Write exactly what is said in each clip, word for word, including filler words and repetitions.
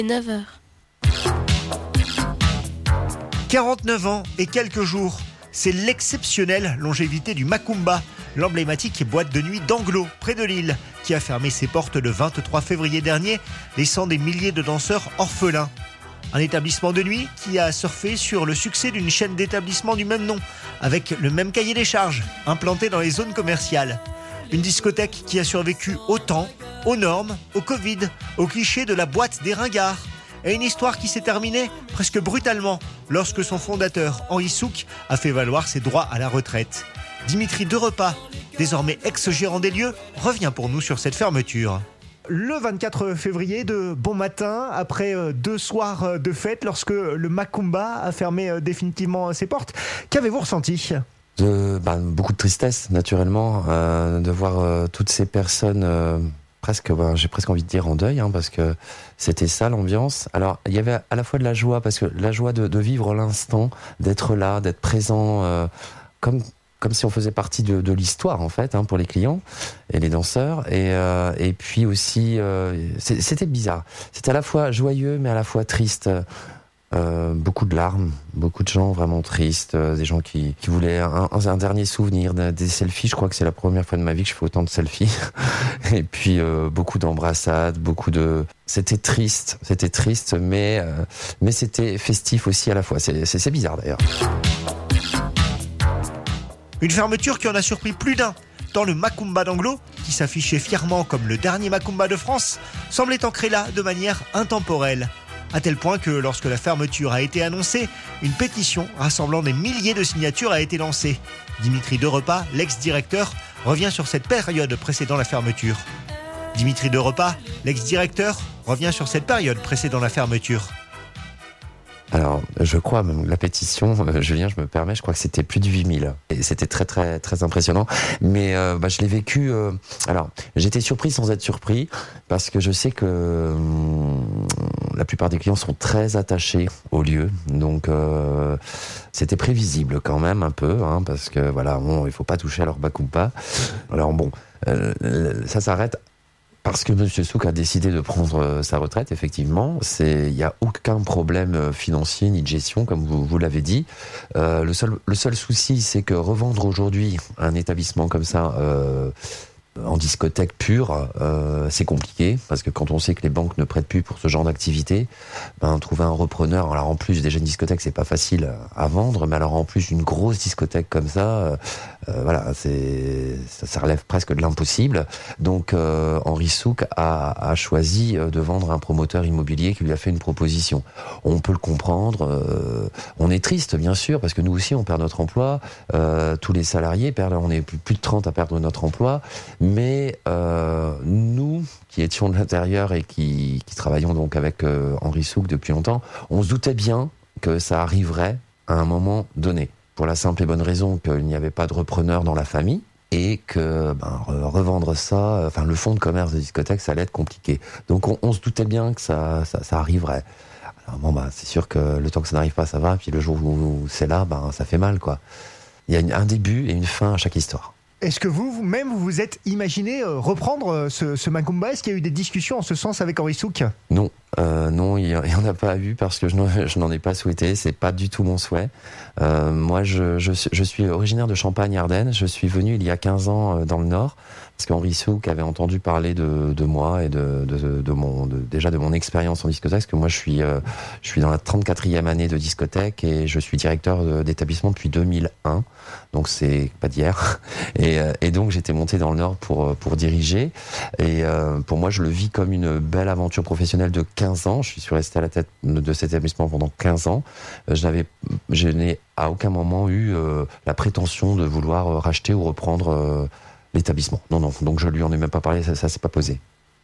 neuf heures. quarante-neuf ans et quelques jours. C'est l'exceptionnelle longévité du Macumba, l'emblématique boîte de nuit d'Anglo, près de Lille, qui a fermé ses portes le vingt-trois février dernier, laissant des milliers de danseurs orphelins. Un établissement de nuit qui a surfé sur le succès d'une chaîne d'établissements du même nom, avec le même cahier des charges, implanté dans les zones commerciales. Une discothèque qui a survécu au temps, aux normes, au Covid, aux clichés de la boîte des ringards. Et une histoire qui s'est terminée presque brutalement lorsque son fondateur, Henri Souk, a fait valoir ses droits à la retraite. Dimitri Derepas, désormais ex-gérant des lieux, revient pour nous sur cette fermeture. Le vingt-quatre février, de bon matin, après deux soirs de fête, lorsque le Macumba a fermé définitivement ses portes, qu'avez-vous ressenti ? de, bah, Beaucoup de tristesse, naturellement, euh, de voir euh, toutes ces personnes... Euh presque, ben, j'ai presque envie de dire en deuil, hein, parce que c'était ça l'ambiance. Alors, il y avait à la fois de la joie, parce que la joie de, de vivre l'instant, d'être là, d'être présent, euh, comme comme si on faisait partie de, de l'histoire en fait, hein, pour les clients et les danseurs. Et euh, et puis aussi, euh, c'était bizarre. C'était à la fois joyeux, mais à la fois triste. Euh, beaucoup de larmes, beaucoup de gens vraiment tristes, euh, des gens qui, qui voulaient un, un, un dernier souvenir, des selfies. Je crois que c'est la première fois de ma vie que je fais autant de selfies. Et puis euh, beaucoup d'embrassades, beaucoup de. C'était triste, c'était triste, mais euh, mais c'était festif aussi à la fois. C'est, c'est, c'est bizarre d'ailleurs. Une fermeture qui en a surpris plus d'un. Tant le Macumba d'Anglo, qui s'affichait fièrement comme le dernier Macumba de France, semblait ancré là de manière intemporelle. À tel point que lorsque la fermeture a été annoncée, une pétition rassemblant des milliers de signatures a été lancée. Dimitri Derepas, l'ex-directeur, revient sur cette période précédant la fermeture. Dimitri Derepas, l'ex-directeur, revient sur cette période précédant la fermeture. Alors, je crois même la pétition, euh, Julien, je me permets, je crois que c'était plus de huit mille. Et c'était très, très, très impressionnant. Mais euh, bah, je l'ai vécu... Euh, alors, j'étais surpris sans être surpris, parce que je sais que euh, la plupart des clients sont très attachés au lieu. Donc, euh, c'était prévisible quand même un peu, hein, parce que, voilà, bon, il faut pas toucher à leur Macumba. Alors bon, euh, ça s'arrête... Parce que M. Souk a décidé de prendre sa retraite, effectivement, c'est il y a aucun problème financier ni de gestion, comme vous, vous l'avez dit. Euh, le seul le seul souci, c'est que revendre aujourd'hui un établissement comme ça euh, en discothèque pure, euh, c'est compliqué, parce que quand on sait que les banques ne prêtent plus pour ce genre d'activité, ben trouver un repreneur. Alors en plus, déjà une discothèque, c'est pas facile à vendre, mais alors en plus une grosse discothèque comme ça. Euh, Euh, voilà, c'est ça, ça relève presque de l'impossible. Donc euh, Henri Souk a, a choisi de vendre à un promoteur immobilier qui lui a fait une proposition. On peut le comprendre. Euh, on est triste, bien sûr, parce que nous aussi on perd notre emploi. Euh, tous les salariés perdent. On est plus, plus de trente à perdre notre emploi. Mais euh, nous, qui étions de l'intérieur et qui, qui travaillons donc avec euh, Henri Souk depuis longtemps, on se doutait bien que ça arriverait à un moment donné. Pour la simple et bonne raison qu'il n'y avait pas de repreneur dans la famille et que ben, revendre ça, enfin le fonds de commerce de discothèque, ça allait être compliqué. Donc on, on se doutait bien que ça, ça, ça arriverait. Alors bon, ben, c'est sûr que le temps que ça n'arrive pas, ça va. Puis le jour où c'est là, ben, ça fait mal, quoi. Il y a un début et une fin à chaque histoire. Est-ce que vous, vous-même, vous vous êtes imaginé euh, reprendre euh, ce, ce Macumba ? Est-ce qu'il y a eu des discussions en ce sens avec Henri Souk ? Non, euh, non, il n'y en a pas eu parce que je n'en, je n'en ai pas souhaité. C'est pas du tout mon souhait. Euh, moi, je, je, je suis originaire de Champagne-Ardenne. Je suis venu il y a quinze ans dans le Nord parce qu'Henri Souk avait entendu parler de, de moi et de, de, de mon, de, déjà de mon expérience en discothèque. Parce que moi, je suis, euh, je suis dans la trente-quatrième année de discothèque et je suis directeur de, d'établissement depuis deux mille un. Donc c'est pas d'hier. Et, et donc j'étais monté dans le Nord pour pour diriger. Et euh, pour moi, je le vis comme une belle aventure professionnelle de quinze ans. Je suis resté à la tête de cet établissement pendant quinze ans. Je n'avais, je n'ai à aucun moment eu euh, la prétention de vouloir euh, racheter ou reprendre euh, l'établissement. Non, non. Donc je lui en ai même pas parlé. Ça, ça s'est pas posé.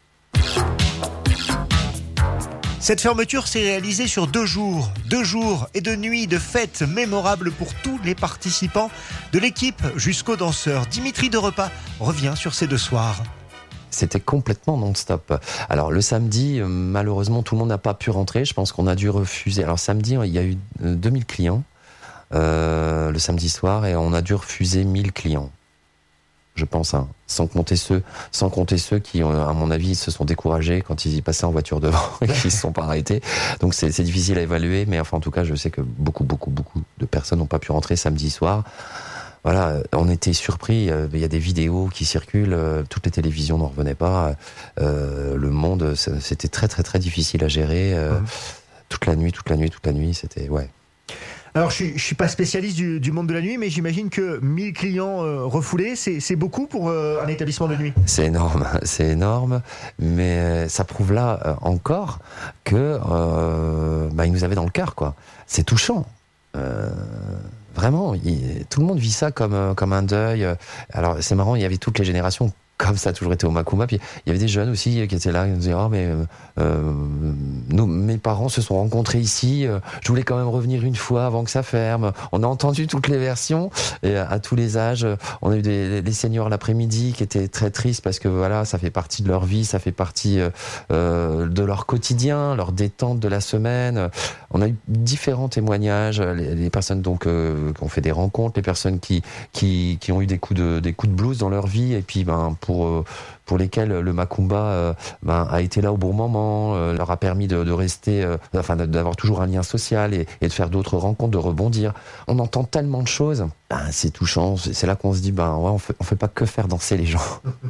Cette fermeture s'est réalisée sur deux jours, deux jours et deux nuits de fêtes mémorables pour tous les participants, de l'équipe jusqu'aux danseurs. Dimitri Derepas revient sur ces deux soirs. C'était complètement non-stop. Alors le samedi, malheureusement, tout le monde n'a pas pu rentrer. Je pense qu'on a dû refuser. Alors samedi, il y a eu deux mille clients euh, le samedi soir et on a dû refuser mille clients. je pense, hein. Sans compter ceux, sans compter ceux qui, à mon avis, se sont découragés quand ils y passaient en voiture devant et qui ne se sont pas arrêtés. Donc c'est, c'est difficile à évaluer, mais enfin en tout cas, je sais que beaucoup, beaucoup, beaucoup de personnes n'ont pas pu rentrer samedi soir. Voilà, on était surpris. Il y a des vidéos qui circulent. Toutes les télévisions n'en revenaient pas. Euh, le monde, c'était très, très, très difficile à gérer. Euh, mmh. Toute la nuit, toute la nuit, toute la nuit, c'était ouais. Alors, je ne suis pas spécialiste du, du monde de la nuit, mais j'imagine que mille clients euh, refoulés, c'est, c'est beaucoup pour euh, un établissement de nuit. C'est énorme, c'est énorme, mais ça prouve là euh, encore que euh, bah, ils nous avaient dans le cœur, quoi. C'est touchant. Euh, vraiment, il, tout le monde vit ça comme, comme un deuil. Alors, c'est marrant, il y avait toutes les générations. Comme ça a toujours été au Macumba. Puis il y avait des jeunes aussi qui étaient là, qui nous disaient oh, mais euh, nous, mes parents se sont rencontrés ici. Euh, je voulais quand même revenir une fois avant que ça ferme. On a entendu toutes les versions et à, à tous les âges. On a eu des les seniors l'après-midi qui étaient très tristes parce que voilà, ça fait partie de leur vie, ça fait partie euh, de leur quotidien, leur détente de la semaine. On a eu différents témoignages. Les, les personnes donc euh, qui ont fait des rencontres, les personnes qui qui qui ont eu des coups de des coups de blues dans leur vie et puis ben pour pour lesquels le Macumba euh, ben, a été là au bon moment, euh, leur a permis de, de rester, euh, enfin d'avoir toujours un lien social et, et de faire d'autres rencontres, de rebondir. On entend tellement de choses, ben, c'est touchant. C'est, c'est là qu'on se dit, ben ouais, on fait, on fait pas que faire danser les gens.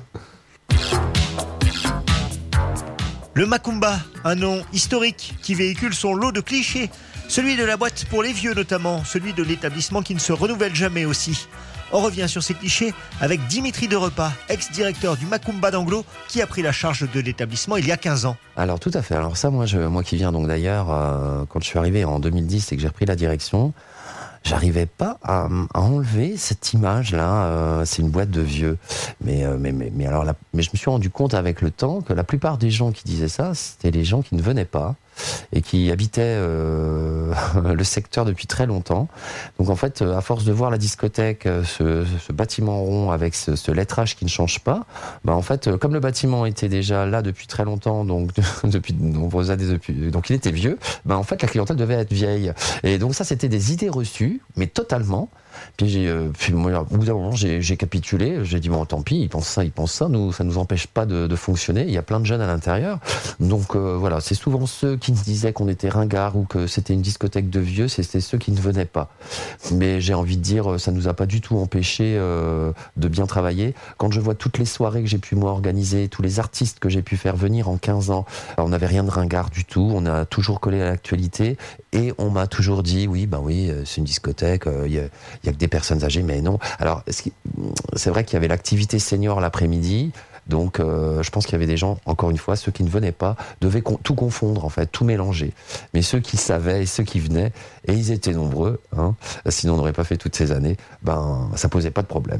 Le Macumba, un nom historique qui véhicule son lot de clichés. Celui de la boîte pour les vieux notamment, celui de l'établissement qui ne se renouvelle jamais aussi. On revient sur ces clichés avec Dimitri Derepas, ex-directeur du Macumba d'Anglo, qui a pris la charge de l'établissement il y a quinze ans. Alors tout à fait. Alors ça, moi, je, moi qui viens donc d'ailleurs, euh, quand je suis arrivé en deux mille dix et que j'ai repris la direction, j'arrivais pas à, à enlever cette image-là. Euh, c'est une boîte de vieux. Mais, euh, mais, mais, mais alors, la, mais je me suis rendu compte avec le temps que la plupart des gens qui disaient ça, c'était les gens qui ne venaient pas et qui habitaient euh, le secteur depuis très longtemps. Donc en fait, à force de voir la discothèque, ce, ce bâtiment rond avec ce, ce lettrage qui ne change pas, bah en fait, comme le bâtiment était déjà là depuis très longtemps, donc depuis de nombreuses années, depuis, donc il était vieux, bah en fait la clientèle devait être vieille. Et donc ça, c'était des idées reçues, mais totalement. Puis j'ai, euh, puis moi, au bout d'un moment, j'ai, j'ai capitulé. J'ai dit bon, tant pis, ils pensent ça, ils pensent ça. Nous, ça nous empêche pas de, de fonctionner. Il y a plein de jeunes à l'intérieur, donc euh, voilà, c'est souvent ceux qui nous disaient qu'on était ringards ou que c'était une discothèque de vieux, c'était ceux qui ne venaient pas. Mais j'ai envie de dire, ça nous a pas du tout empêché euh, de bien travailler. Quand je vois toutes les soirées que j'ai pu moi organiser, tous les artistes que j'ai pu faire venir en quinze ans, on n'avait rien de ringard du tout. On a toujours collé à l'actualité et on m'a toujours dit oui, ben oui, c'est une discothèque. Il euh, y a Il y a que des personnes âgées, mais non. Alors, c'est vrai qu'il y avait l'activité senior l'après-midi, donc euh, je pense qu'il y avait des gens, encore une fois, ceux qui ne venaient pas, devaient con- tout confondre, en fait, tout mélanger. Mais ceux qui savaient et ceux qui venaient, et ils étaient nombreux, hein, sinon on n'aurait pas fait toutes ces années, ben, ça posait pas de problème.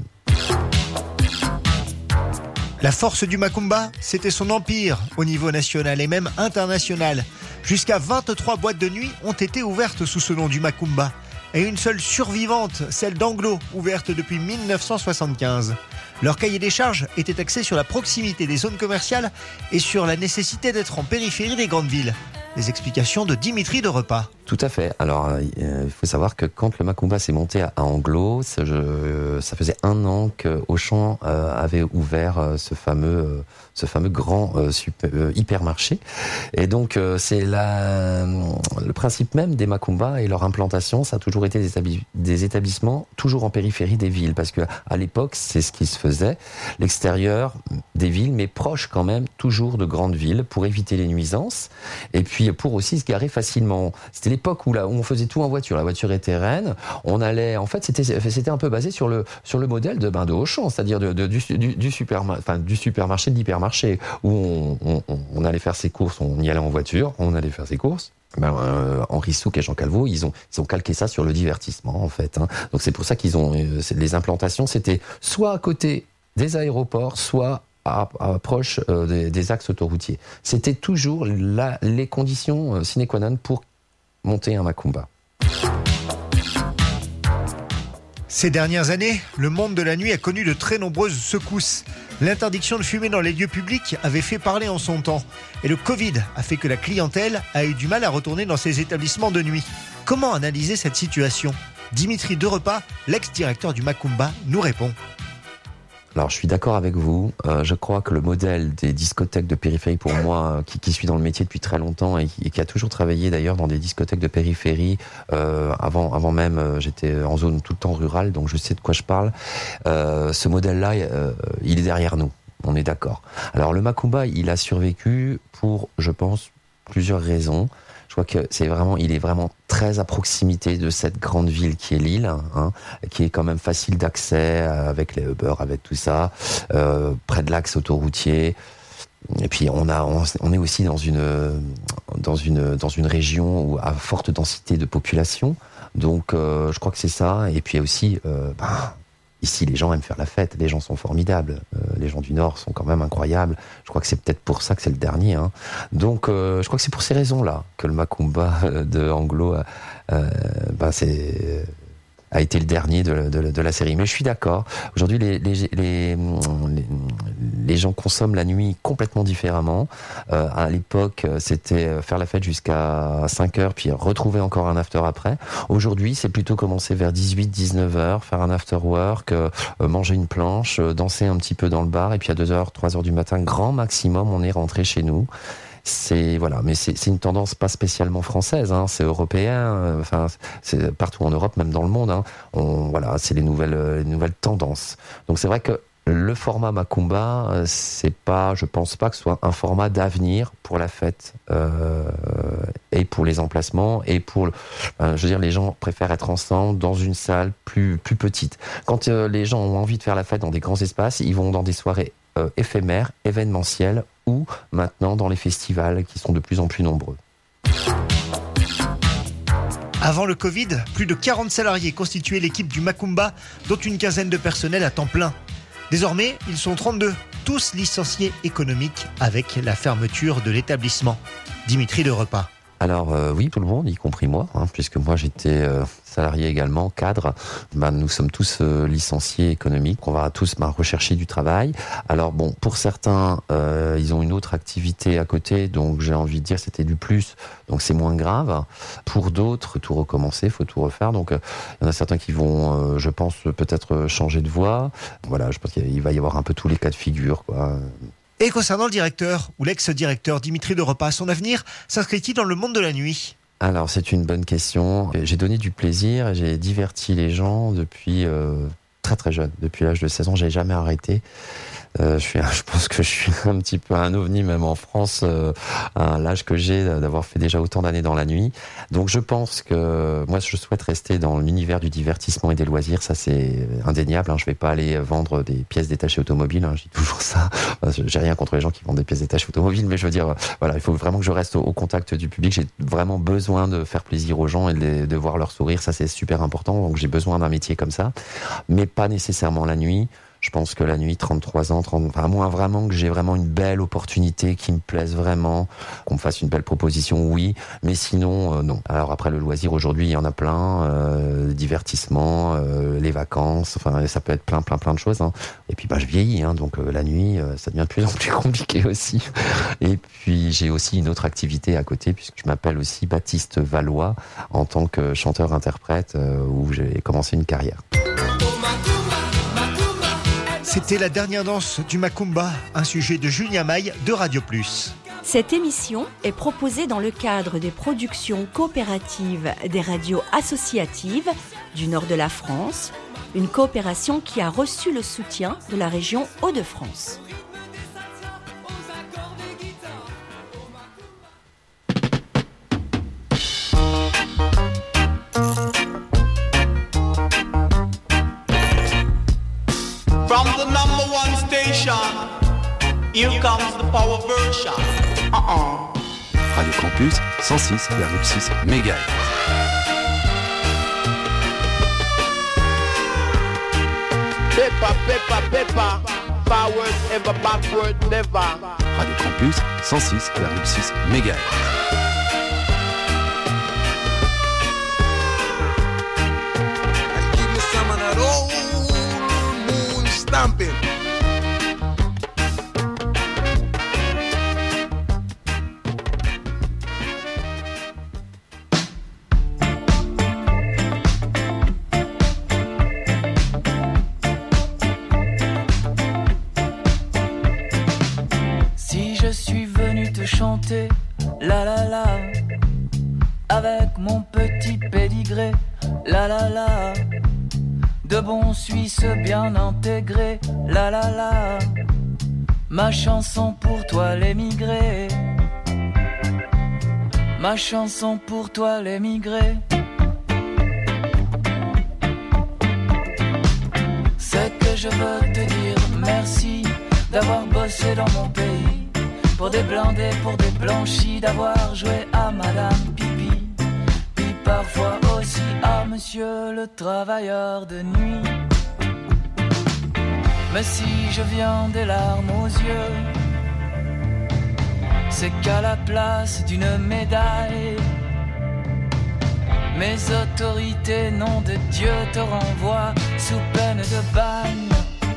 La force du Macumba, c'était son empire au niveau national et même international. Jusqu'à vingt-trois boîtes de nuit ont été ouvertes sous ce nom du Macumba. Et une seule survivante, celle d'Anglo, ouverte depuis dix-neuf cent soixante-quinze. Leur cahier des charges était axé sur la proximité des zones commerciales et sur la nécessité d'être en périphérie des grandes villes. Les explications de Dimitri Derepas. Tout à fait. Alors, euh, il faut savoir que quand le Macumba s'est monté à Anglo, ça, je, ça faisait un an que Auchan euh, avait ouvert euh, ce fameux, euh, ce fameux grand euh, super, euh, hypermarché. Et donc, euh, c'est la, le principe même des Macumba et leur implantation, ça a toujours été des, établis- des établissements toujours en périphérie des villes, parce que à l'époque, c'est ce qui se faisait, l'extérieur des villes, mais proche quand même toujours de grandes villes pour éviter les nuisances et puis pour aussi se garer facilement. C'était l'époque où, là, où on faisait tout en voiture. La voiture était reine. On allait, en fait, c'était, c'était un peu basé sur le, sur le modèle de, ben, de Auchan, c'est-à-dire de, de, du, du, du, superma- enfin, du supermarché, de l'hypermarché, où on, on, on allait faire ses courses, on y allait en voiture, on allait faire ses courses. Ben, euh, Henri Souque et Jean Calveau, ils ont, ils ont calqué ça sur le divertissement, en fait. Hein. Donc c'est pour ça qu'ils ont, euh, les implantations, c'était soit à côté des aéroports, soit à, à proche euh, des, des axes autoroutiers. C'était toujours la, les conditions euh, sine qua non pour monter un Macumba. Ces dernières années, le monde de la nuit a connu de très nombreuses secousses. L'interdiction de fumer dans les lieux publics avait fait parler en son temps. Et le Covid a fait que la clientèle a eu du mal à retourner dans ces établissements de nuit. Comment analyser cette situation ? Dimitri Derepas, l'ex-directeur du Macumba, nous répond. Alors, je suis d'accord avec vous. Euh, je crois que le modèle des discothèques de périphérie, pour moi, qui, qui suis dans le métier depuis très longtemps et, et qui a toujours travaillé d'ailleurs dans des discothèques de périphérie, euh, avant, avant même, euh, j'étais en zone tout le temps rurale, donc je sais de quoi je parle. Euh, ce modèle-là, euh, il est derrière nous. On est d'accord. Alors, le Macumba, il a survécu pour, je pense, plusieurs raisons. Je crois que c'est vraiment, il est vraiment très à proximité de cette grande ville qui est Lille, hein, qui est quand même facile d'accès avec les Uber, avec tout ça, euh, près de l'axe autoroutier. Et puis on a, on, on est aussi dans une, dans une, dans une région où à forte densité de population. Donc euh, je crois que c'est ça. Et puis aussi, euh, ben, ici, les gens aiment faire la fête. Les gens sont formidables. Euh, les gens du Nord sont quand même incroyables. Je crois que c'est peut-être pour ça que c'est le dernier. Hein. Donc, euh, je crois que c'est pour ces raisons-là que le Macumba de Anglo euh, ben c'est, a été le dernier de, de, de la série. Mais je suis d'accord. Aujourd'hui, les, les, les, les, les gens consomment la nuit complètement différemment. Euh, à l'époque, c'était faire la fête jusqu'à cinq heures, puis retrouver encore un after après. Aujourd'hui, c'est plutôt commencer vers dix-huit dix-neuf heures, faire un after work, euh, manger une planche, euh, danser un petit peu dans le bar, et puis à deux heures, trois heures du matin, grand maximum, on est rentré chez nous. C'est voilà, mais c'est, c'est une tendance pas spécialement française, hein, c'est européen, euh, enfin c'est partout en Europe, même dans le monde. Hein, on, voilà, c'est les nouvelles, euh, les nouvelles tendances. Donc c'est vrai que le format Macumba, euh, c'est pas, je pense pas que ce soit un format d'avenir pour la fête euh, et pour les emplacements et pour, euh, je veux dire, les gens préfèrent être ensemble dans une salle plus plus petite. Quand euh, les gens ont envie de faire la fête dans des grands espaces, ils vont dans des soirées euh, éphémères, événementielles, ou maintenant dans les festivals qui sont de plus en plus nombreux. Avant le Covid, plus de quarante salariés constituaient l'équipe du Macumba, dont une quinzaine de personnels à temps plein. Désormais, ils sont trente-deux, tous licenciés économiques avec la fermeture de l'établissement. Dimitri de Repas. Alors euh, oui, tout le monde, y compris moi, hein, puisque moi j'étais euh, salarié également, cadre. Ben, nous sommes tous euh, licenciés économiques. On va tous ben, rechercher du travail. Alors bon, pour certains, euh, ils ont une autre activité à côté, donc j'ai envie de dire c'était du plus, donc c'est moins grave. Pour d'autres, tout recommencer, faut tout refaire. Donc euh, il y en a certains qui vont, euh, je pense, peut-être changer de voie. Voilà, je pense qu'il va y avoir un peu tous les cas de figure, quoi. Et concernant le directeur ou l'ex-directeur Dimitri de Repas, son avenir s'inscrit-il dans le monde de la nuit ? Alors c'est une bonne question. J'ai donné du plaisir, j'ai diverti les gens depuis euh, très très jeune, depuis l'âge de seize ans, j'ai jamais arrêté. Euh, je, suis, je pense que je suis un petit peu un ovni même en France euh, à l'âge que j'ai d'avoir fait déjà autant d'années dans la nuit. Donc je pense que moi je souhaite rester dans l'univers du divertissement et des loisirs, ça c'est indéniable. Hein. Je vais pas aller vendre des pièces détachées automobiles, hein. Je dis toujours ça. J'ai rien contre les gens qui vendent des pièces détachées automobiles, mais je veux dire voilà, il faut vraiment que je reste au, au contact du public. J'ai vraiment besoin de faire plaisir aux gens et de, de voir leur sourire, ça c'est super important. Donc j'ai besoin d'un métier comme ça, mais pas nécessairement la nuit. Je pense que la nuit, trente-trois ans, trente, enfin, à moins vraiment que j'ai vraiment une belle opportunité qui me plaise vraiment, qu'on me fasse une belle proposition, oui, mais sinon, euh, non. Alors après, le loisir, aujourd'hui, il y en a plein, euh, divertissement, euh, les vacances, enfin, ça peut être plein, plein, plein de choses, hein. Et puis, bah, je vieillis, hein, donc euh, la nuit, euh, ça devient de plus en plus compliqué aussi. Et puis, j'ai aussi une autre activité à côté, puisque je m'appelle aussi Baptiste Valois, en tant que chanteur-interprète, euh, où j'ai commencé une carrière. C'était la dernière danse du Macumba, un sujet de Julien Maille de Radio Plus. Cette émission est proposée dans le cadre des productions coopératives des radios associatives du nord de la France, une coopération qui a reçu le soutien de la région Hauts-de-France. From the number one station, here comes the power version. Uh-uh. Radio Campus, cent six virgule six mégahertz. Peppa, Peppa, Peppa, forward ever, backward never. Radio Campus, cent six virgule six mégahertz. Give me some of that old moon stamping. chanter la la la avec mon petit pédigré, la la la, de bons Suisses bien intégrés, la la la, ma chanson pour toi l'émigré, ma chanson pour toi l'émigré. C'est que je veux te dire merci d'avoir bossé dans mon pays, pour des blindés, pour des blanchis, d'avoir joué à Madame Pipi, puis parfois aussi à Monsieur le travailleur de nuit. Mais si je viens des larmes aux yeux, c'est qu'à la place d'une médaille, mes autorités, nom de Dieu, te renvoient sous peine de bagne.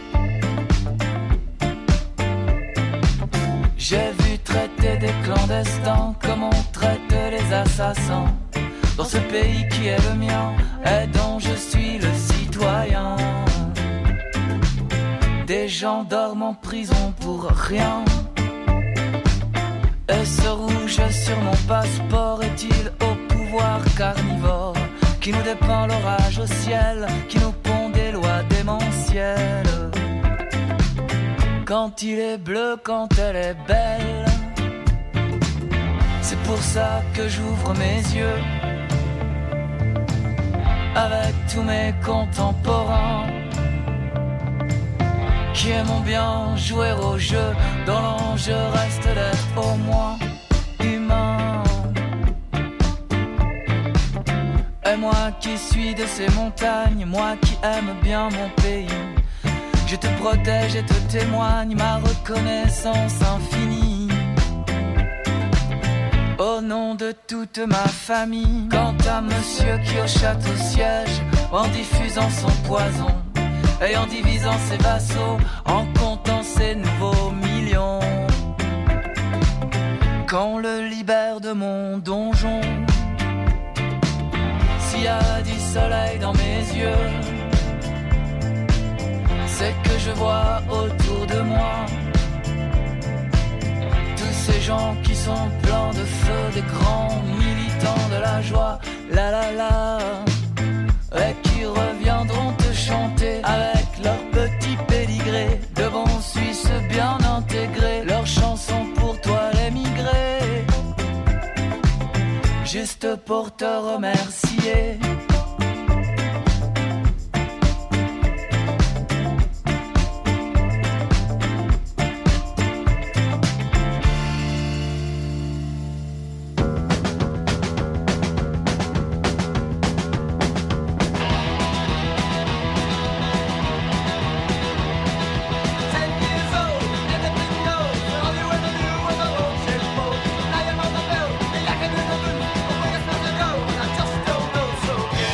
J'ai vu traiter des clandestins comme on traite les assassins, dans ce pays qui est le mien et dont je suis le citoyen. Des gens dorment en prison pour rien. Et ce rouge sur mon passeport est-il au pouvoir carnivore qui nous dépeint l'orage au ciel, qui nous pond des lois démentielles? Quand il est bleu, quand elle est belle, c'est pour ça que j'ouvre mes yeux avec tous mes contemporains qui aiment bien jouer au jeu, dont l'enjeu reste d'être au moins humain. Et moi qui suis de ces montagnes, moi qui aime bien mon pays, je te protège et te témoigne ma reconnaissance infinie. Au nom de toute ma famille, quant à monsieur qui au château siège, en diffusant son poison et en divisant ses vassaux, en comptant ses nouveaux millions, qu'on le libère de mon donjon. S'il y a du soleil dans mes yeux, c'est que je vois autour de moi tous ces gens qui sont pleins de feu, des grands militants de la joie, la la la, et qui reviendront te chanter avec leur petit pédigré, de bons Suisses bien intégrés, leurs chansons pour toi l'émigré, juste pour te remercier. So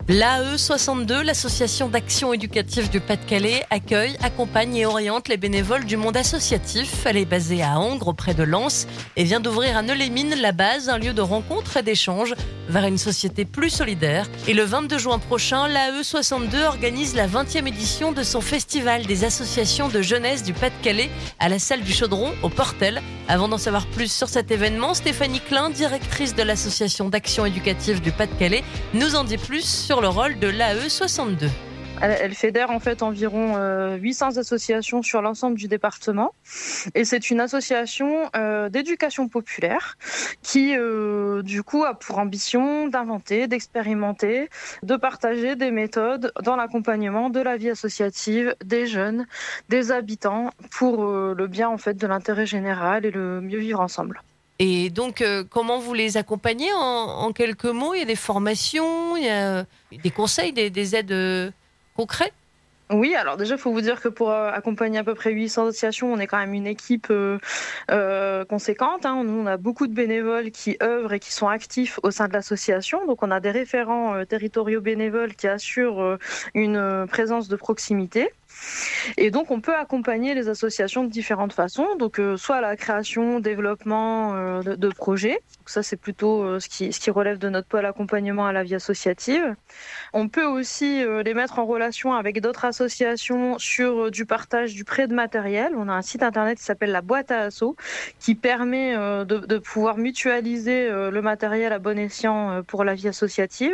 L'A E soixante-deux, l'association d'action éducative du Pas-de-Calais, accueille, accompagne et oriente les bénévoles du monde associatif. Elle est basée à Angres, près de Lens, et vient d'ouvrir à Neulémine la base, un lieu de rencontre et d'échange vers une société plus solidaire. Et le vingt-deux juin prochain, l'A E soixante-deux organise la vingtième édition de son festival des associations de jeunesse du Pas-de-Calais à la salle du Chaudron, au Portel. Avant d'en savoir plus sur cet événement, Stéphanie Klein, directrice de l'association d'action éducative du Pas-de-Calais, nous en dit plus sur le rôle de l'A E soixante-deux. Elle, elle fédère en fait environ euh, huit cents associations sur l'ensemble du département, et c'est une association euh, d'éducation populaire qui euh, du coup a pour ambition d'inventer, d'expérimenter, de partager des méthodes dans l'accompagnement de la vie associative des jeunes, des habitants, pour euh, le bien en fait de l'intérêt général et le mieux vivre ensemble. Et donc, euh, comment vous les accompagnez en, en quelques mots? Il y a des formations, il y a des conseils, des, des aides euh, concrètes? Oui, alors déjà, il faut vous dire que pour euh, accompagner à peu près huit cents associations, on est quand même une équipe euh, euh, conséquente. Hein. Nous, on a beaucoup de bénévoles qui œuvrent et qui sont actifs au sein de l'association. Donc, on a des référents euh, territoriaux bénévoles qui assurent euh, une euh, présence de proximité. Et donc, on peut accompagner les associations de différentes façons. Donc, euh, soit la création, développement euh, de, de projets. Donc, ça, c'est plutôt euh, ce qui, ce qui relève de notre pôle accompagnement à la vie associative. On peut aussi euh, les mettre en relation avec d'autres associations sur euh, du partage du prêt de matériel. On a un site internet qui s'appelle la boîte à assos, qui permet euh, de, de pouvoir mutualiser euh, le matériel à bon escient euh, pour la vie associative.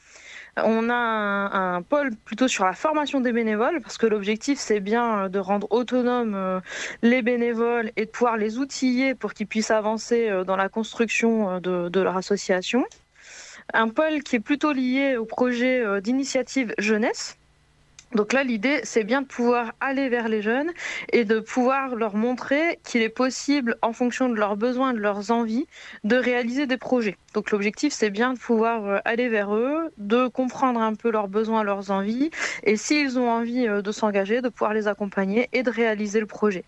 On a un, un pôle plutôt sur la formation des bénévoles, parce que l'objectif, c'est bien de rendre autonomes les bénévoles et de pouvoir les outiller pour qu'ils puissent avancer dans la construction de, de leur association. Un pôle qui est plutôt lié au projet d'initiative jeunesse. Donc là, l'idée, c'est bien de pouvoir aller vers les jeunes et de pouvoir leur montrer qu'il est possible, en fonction de leurs besoins, de leurs envies, de réaliser des projets. Donc l'objectif, c'est bien de pouvoir aller vers eux, de comprendre un peu leurs besoins, leurs envies, et s'ils ont envie de s'engager, de pouvoir les accompagner et de réaliser le projet.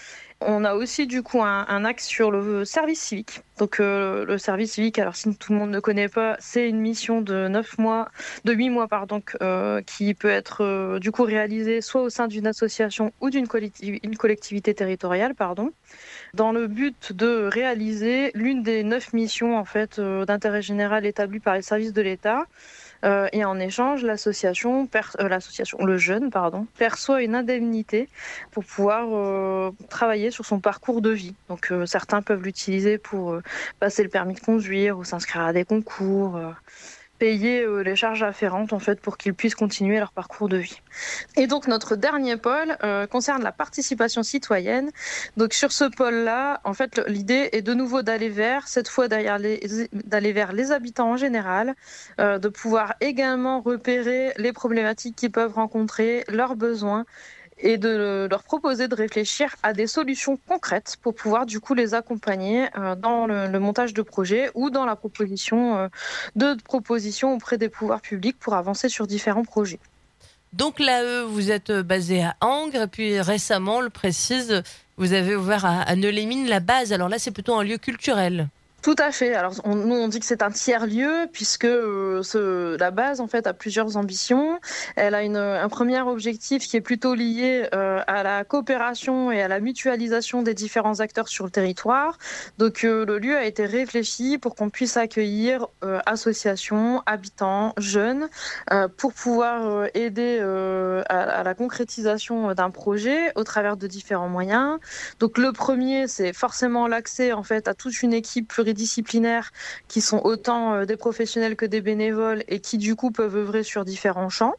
On a aussi du coup un, un axe sur le service civique. Donc euh, le service civique, alors si tout le monde ne connaît pas, c'est une mission de neuf mois, de huit mois pardon, euh, qui peut être euh, du coup réalisée soit au sein d'une association ou d'une collectivi- une collectivité territoriale, pardon, dans le but de réaliser l'une des neuf missions en fait euh, d'intérêt général établies par les services de l'État. Euh, et en échange, l'association, per, euh, l'association, le jeune, pardon, perçoit une indemnité pour pouvoir euh, travailler sur son parcours de vie. Donc euh, certains peuvent l'utiliser pour euh, passer le permis de conduire ou s'inscrire à des concours, euh, payer euh, les charges afférentes en fait pour qu'ils puissent continuer leur parcours de vie. Et donc notre dernier pôle euh, concerne la participation citoyenne. Donc sur ce pôle-là, en fait, l'idée est de nouveau d'aller vers, cette fois derrière les, d'aller vers les habitants en général, euh, de pouvoir également repérer les problématiques qu'ils peuvent rencontrer, leurs besoins, et de leur proposer de réfléchir à des solutions concrètes pour pouvoir du coup les accompagner dans le, le montage de projets ou dans la proposition de propositions auprès des pouvoirs publics pour avancer sur différents projets. Donc l'A E, vous êtes basé à Angres, et puis récemment, le précise, vous avez ouvert à, à Neulémine la base. Alors là, c'est plutôt un lieu culturel. Tout à fait. Alors on, nous on dit que c'est un tiers-lieu puisque euh, ce, la base en fait a plusieurs ambitions. Elle a une, un premier objectif qui est plutôt lié euh, à la coopération et à la mutualisation des différents acteurs sur le territoire. Donc euh, le lieu a été réfléchi pour qu'on puisse accueillir euh, associations, habitants, jeunes, euh, pour pouvoir euh, aider euh, à, à la concrétisation d'un projet au travers de différents moyens. Donc le premier, c'est forcément l'accès en fait à toute une équipe pluridisciplinaire disciplinaires qui sont autant des professionnels que des bénévoles et qui du coup peuvent œuvrer sur différents champs.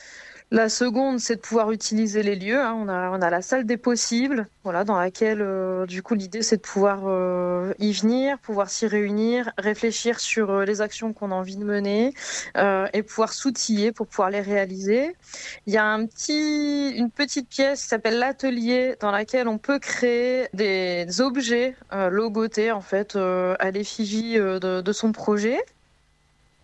La seconde, c'est de pouvoir utiliser les lieux. Hein. On a, on a la salle des possibles, voilà, dans laquelle, euh, du coup, l'idée, c'est de pouvoir euh, y venir, pouvoir s'y réunir, réfléchir sur euh, les actions qu'on a envie de mener euh, et pouvoir s'outiller pour pouvoir les réaliser. Il y a un petit, une petite pièce qui s'appelle l'atelier, dans laquelle on peut créer des, des objets euh, logotés, en fait, euh, à l'effigie euh, de, de son projet.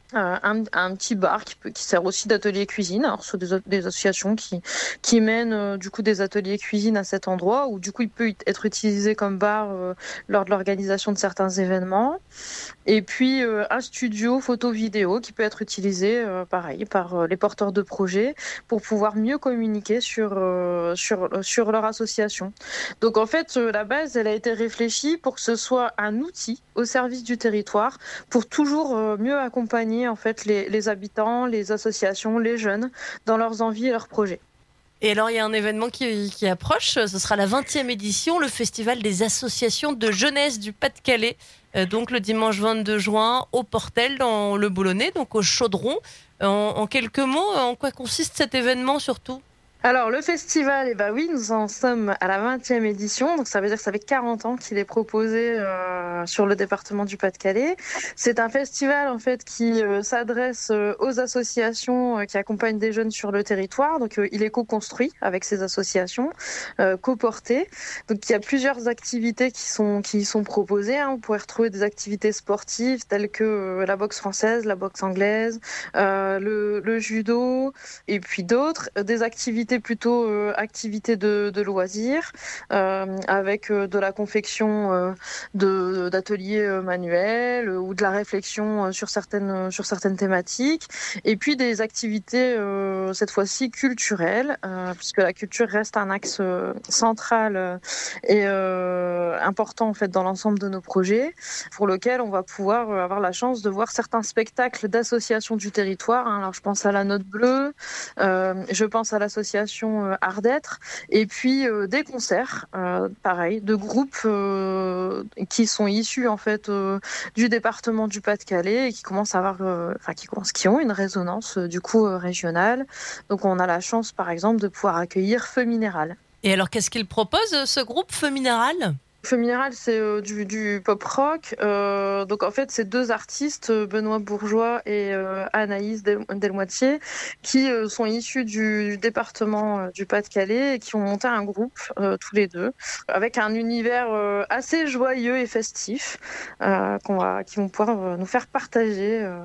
Euh, un, un petit bar qui, peut, qui sert aussi d'atelier cuisine. Alors, ce sont des, des associations qui, qui mènent euh, du coup des ateliers cuisine à cet endroit où du coup il peut être utilisé comme bar euh, lors de l'organisation de certains événements. Et puis euh, un studio photo-vidéo qui peut être utilisé euh, pareil par euh, les porteurs de projets pour pouvoir mieux communiquer sur, euh, sur, sur leur association. Donc en fait euh, la base elle a été réfléchie pour que ce soit un outil au service du territoire pour toujours euh, mieux accompagner en fait les, les habitants, les associations, les jeunes dans leurs envies et leurs projets. Et alors, il y a un événement qui, qui approche, ce sera la vingtième édition, le Festival des associations de jeunesse du Pas-de-Calais, euh, donc le dimanche vingt-deux juin au Portel dans le Boulonnais, donc au Chaudron. En, en quelques mots, en quoi consiste cet événement surtout ? Alors, le festival, eh ben oui, nous en sommes à la vingtième édition. Donc, ça veut dire que ça fait quarante ans qu'il est proposé euh, sur le département du Pas-de-Calais. C'est un festival, en fait, qui euh, s'adresse euh, aux associations euh, qui accompagnent des jeunes sur le territoire. Donc, euh, il est co-construit avec ces associations, euh, co-porté. Donc, il y a plusieurs activités qui sont, qui y sont proposées. Hein. Vous pourrez retrouver des activités sportives telles que euh, la boxe française, la boxe anglaise, euh, le, le judo, et puis d'autres. Des activités plutôt euh, activités de, de loisirs euh, avec euh, de la confection euh, de, d'ateliers euh, manuels euh, ou de la réflexion euh, sur certaines sur certaines thématiques et puis des activités euh, cette fois-ci culturelles euh, puisque la culture reste un axe euh, central euh, et euh, important en fait dans l'ensemble de nos projets pour lequel on va pouvoir euh, avoir la chance de voir certains spectacles d'associations du territoire. Hein. Alors je pense à la Note Bleue, euh, je pense à l'association Art d'être et puis euh, des concerts euh, pareil de groupes euh, qui sont issus en fait euh, du département du Pas-de-Calais et qui commencent à avoir euh, enfin qui commencent qui ont une résonance euh, du coup euh, régionale. Donc on a la chance par exemple de pouvoir accueillir Feu Minéral. Et alors qu'est-ce qu'il propose ce groupe Feu Minéral ? Feu Minéral, c'est euh, du, du pop rock. Euh, donc en fait, c'est deux artistes, Benoît Bourgeois et euh, Anaïs Del- Delmoitier, qui euh, sont issus du, du département euh, du Pas-de-Calais et qui ont monté un groupe euh, tous les deux, avec un univers euh, assez joyeux et festif, euh, qu'on va, qui vont pouvoir euh, nous faire partager. Euh,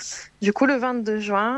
Du coup, le vingt-deux juin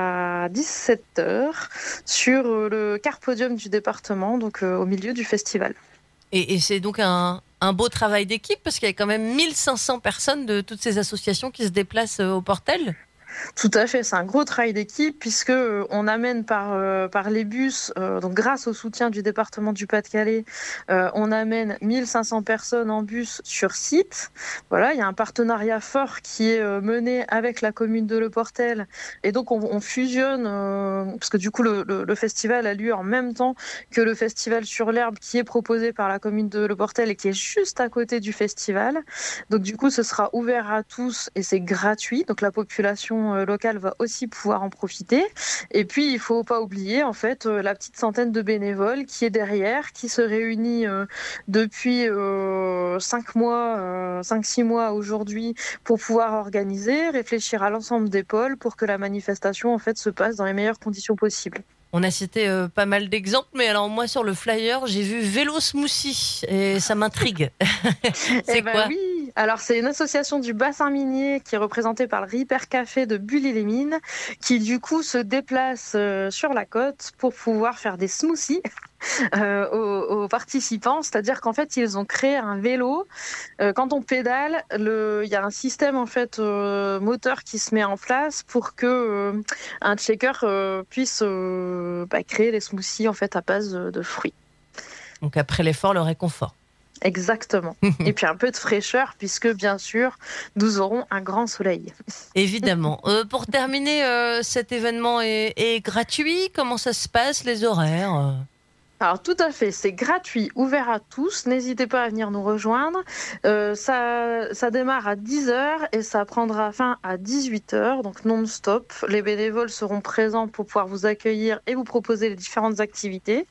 à dix-sept heures sur euh, le car podium du département, donc euh, au milieu du festival. Et, et c'est donc un, un beau travail d'équipe parce qu'il y a quand même mille cinq cents personnes de toutes ces associations qui se déplacent au Portel. Tout à fait, c'est un gros travail d'équipe puisque euh, on amène par euh, par les bus, euh, donc grâce au soutien du département du Pas-de-Calais, euh, on amène mille cinq cents personnes en bus sur site. Voilà, il y a un partenariat fort qui est euh, mené avec la commune de Le Portel et donc on, on fusionne euh, parce que du coup le, le, le festival a lieu en même temps que le festival sur l'herbe qui est proposé par la commune de Le Portel et qui est juste à côté du festival. Donc du coup ce sera ouvert à tous et c'est gratuit, donc la population locale va aussi pouvoir en profiter. Et puis, il faut pas oublier, en fait, la petite centaine de bénévoles qui est derrière, qui se réunit euh, depuis euh, cinq mois, euh, cinq, six mois aujourd'hui pour pouvoir organiser, réfléchir à l'ensemble des pôles pour que la manifestation, en fait, se passe dans les meilleures conditions possibles. On a cité euh, pas mal d'exemples, mais alors moi sur le flyer, j'ai vu Vélo Smoothie et ça m'intrigue. C'est eh ben quoi ? Oui, alors c'est une association du bassin minier qui est représentée par le Ripper Café de Bully-les-Mines qui du coup se déplace euh, sur la côte pour pouvoir faire des smoothies. Euh, aux, aux participants, c'est-à-dire qu'en fait ils ont créé un vélo. Euh, quand on pédale, il y a un système en fait euh, moteur qui se met en place pour que euh, un checker euh, puisse euh, bah, créer les smoothies en fait à base de, de fruits. Donc après l'effort, le réconfort. Exactement. Et puis un peu de fraîcheur puisque bien sûr nous aurons un grand soleil. Évidemment. Euh, pour terminer, euh, cet événement est, est gratuit. Comment ça se passe, les horaires ? Alors tout à fait, c'est gratuit, ouvert à tous. N'hésitez pas à venir nous rejoindre. Euh, ça, ça démarre à dix heures et ça prendra fin à dix-huit heures, donc non-stop. Les bénévoles seront présents pour pouvoir vous accueillir et vous proposer les différentes activités.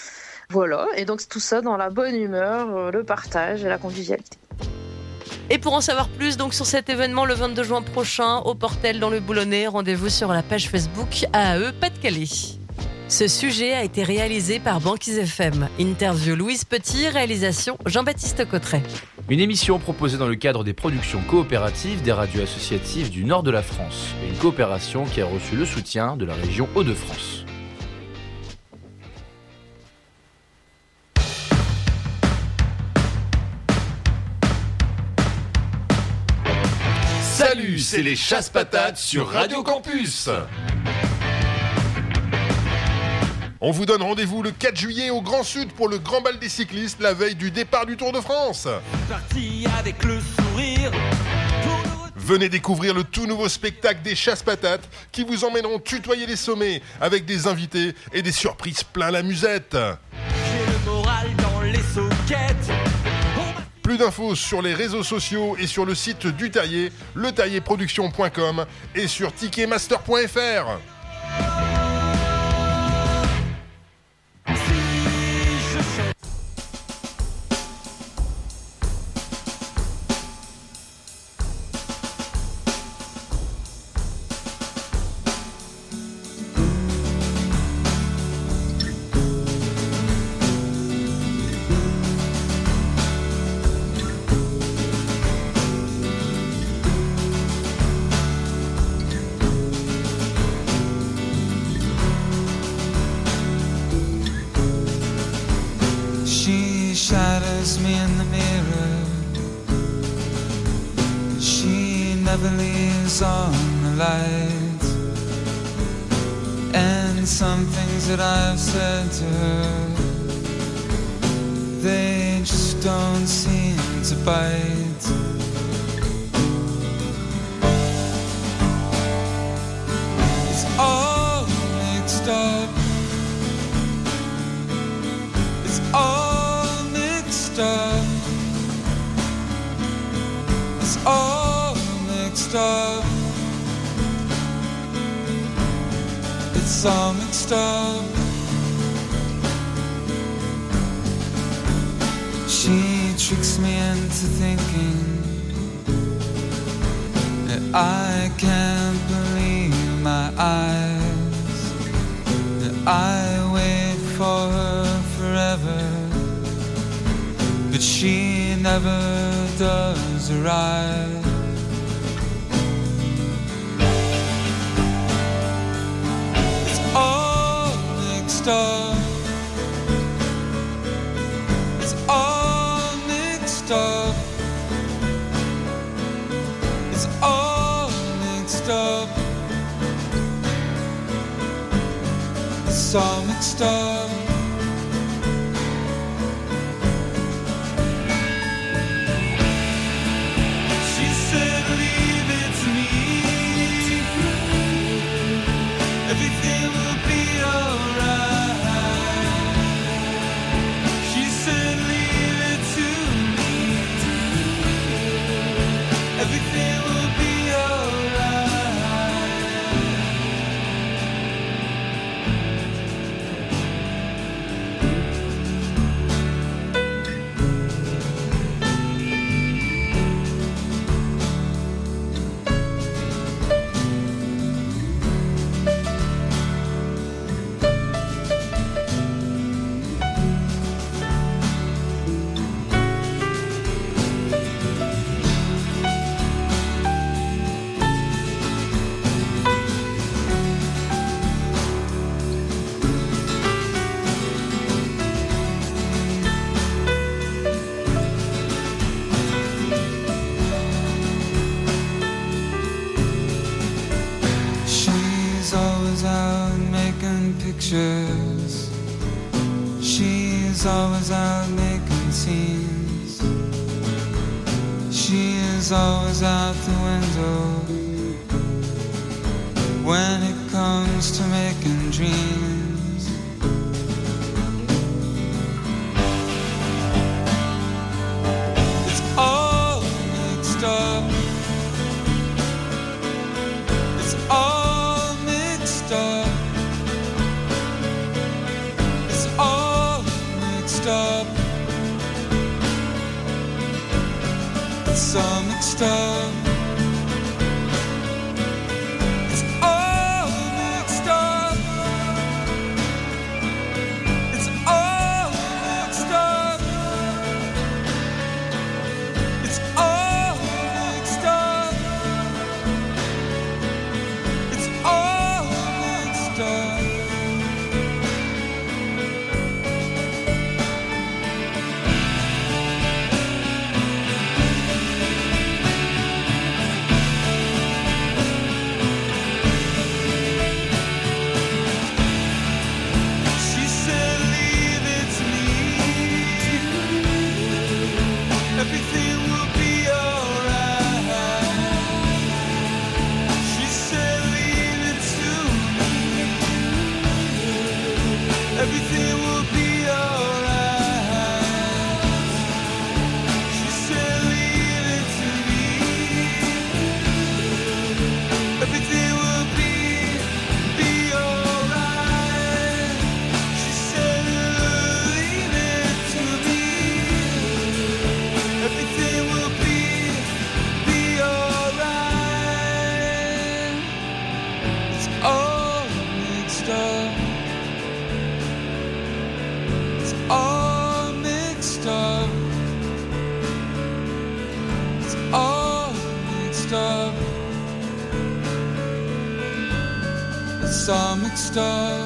Voilà, et donc tout ça dans la bonne humeur, euh, le partage et la convivialité. Et pour en savoir plus donc sur cet événement le vingt-deux juin prochain au Portel dans le Boulonnais, rendez-vous sur la page Facebook A A E Pas-de-Calais. Ce sujet a été réalisé par Banquise F M. Interview Louise Petit, réalisation Jean-Baptiste Cotteret. Une émission proposée dans le cadre des productions coopératives des radios associatives du nord de la France. Une coopération qui a reçu le soutien de la région Hauts-de-France. Salut, c'est les Chasse-Patates sur Radio Campus. On vous donne rendez-vous le quatre juillet au Grand Sud pour le Grand Bal des cyclistes, la veille du départ du Tour de France. Parti avec le sourire. Venez découvrir le tout nouveau spectacle des Chasse-Patates qui vous emmèneront tutoyer les sommets avec des invités et des surprises plein la musette. J'ai le moral dans les soquettes. Plus d'infos sur les réseaux sociaux et sur le site du Taillé, le taillé production point com et sur ticketmaster point f r. Shadows me in the mirror. She never leaves on the light. And some things that I've said to her, they just don't seem to bite. It's all mixed up. It's all up. It's all mixed up. It's all mixed up. She tricks me into thinking that I can't believe my eyes, that I wait for her forever, but she never does arrive. It's all mixed up. It's all mixed up. It's all mixed up. It's all mixed up. Pictures. She's always out making scenes. She is always out the window when it comes to making dreams. It's all mixed up. It's all mixed up. Up. It's all mixed up. It's all mixed up. everything will be alright. She said, leave it to me. Everything will be, be alright. She said, leave it to me. Everything will be, be alright. It's all mixed up. It's all mixed up. It's all mixed up. It's all mixed up.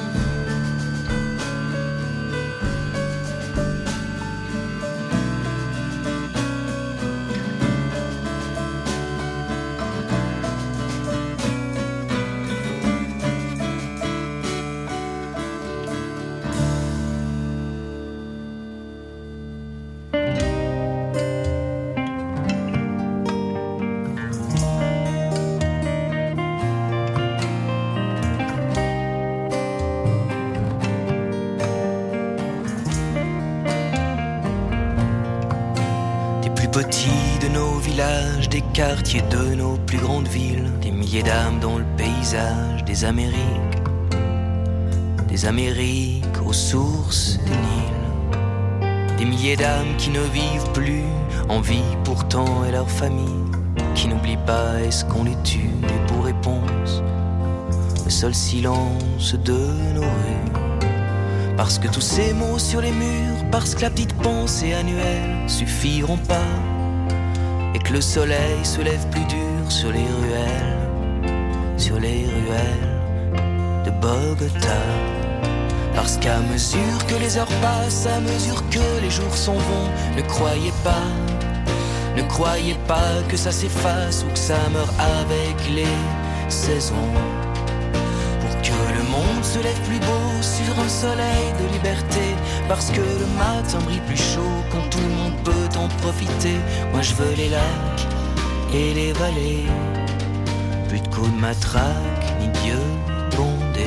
Petits de nos villages, des quartiers de nos plus grandes villes, des milliers d'âmes dans le paysage des Amériques, des Amériques aux sources des Nils, des milliers d'âmes qui ne vivent plus en vie pourtant et leur famille, qui n'oublient pas est-ce qu'on les tue, et pour réponse, le seul silence de nos rues. Parce que tous ces mots sur les murs, parce que la petite pensée annuelle suffiront pas, et que le soleil se lève plus dur sur les ruelles, sur les ruelles de Bogota. Parce qu'à mesure que les heures passent, à mesure que les jours s'en vont, ne croyez pas, ne croyez pas que ça s'efface ou que ça meurt avec les saisons. Que le monde se lève plus beau sur un soleil de liberté, parce que le matin brille plus chaud quand tout le monde peut en profiter. Moi je veux les lacs et les vallées, plus de coups de matraque ni Dieu bondé.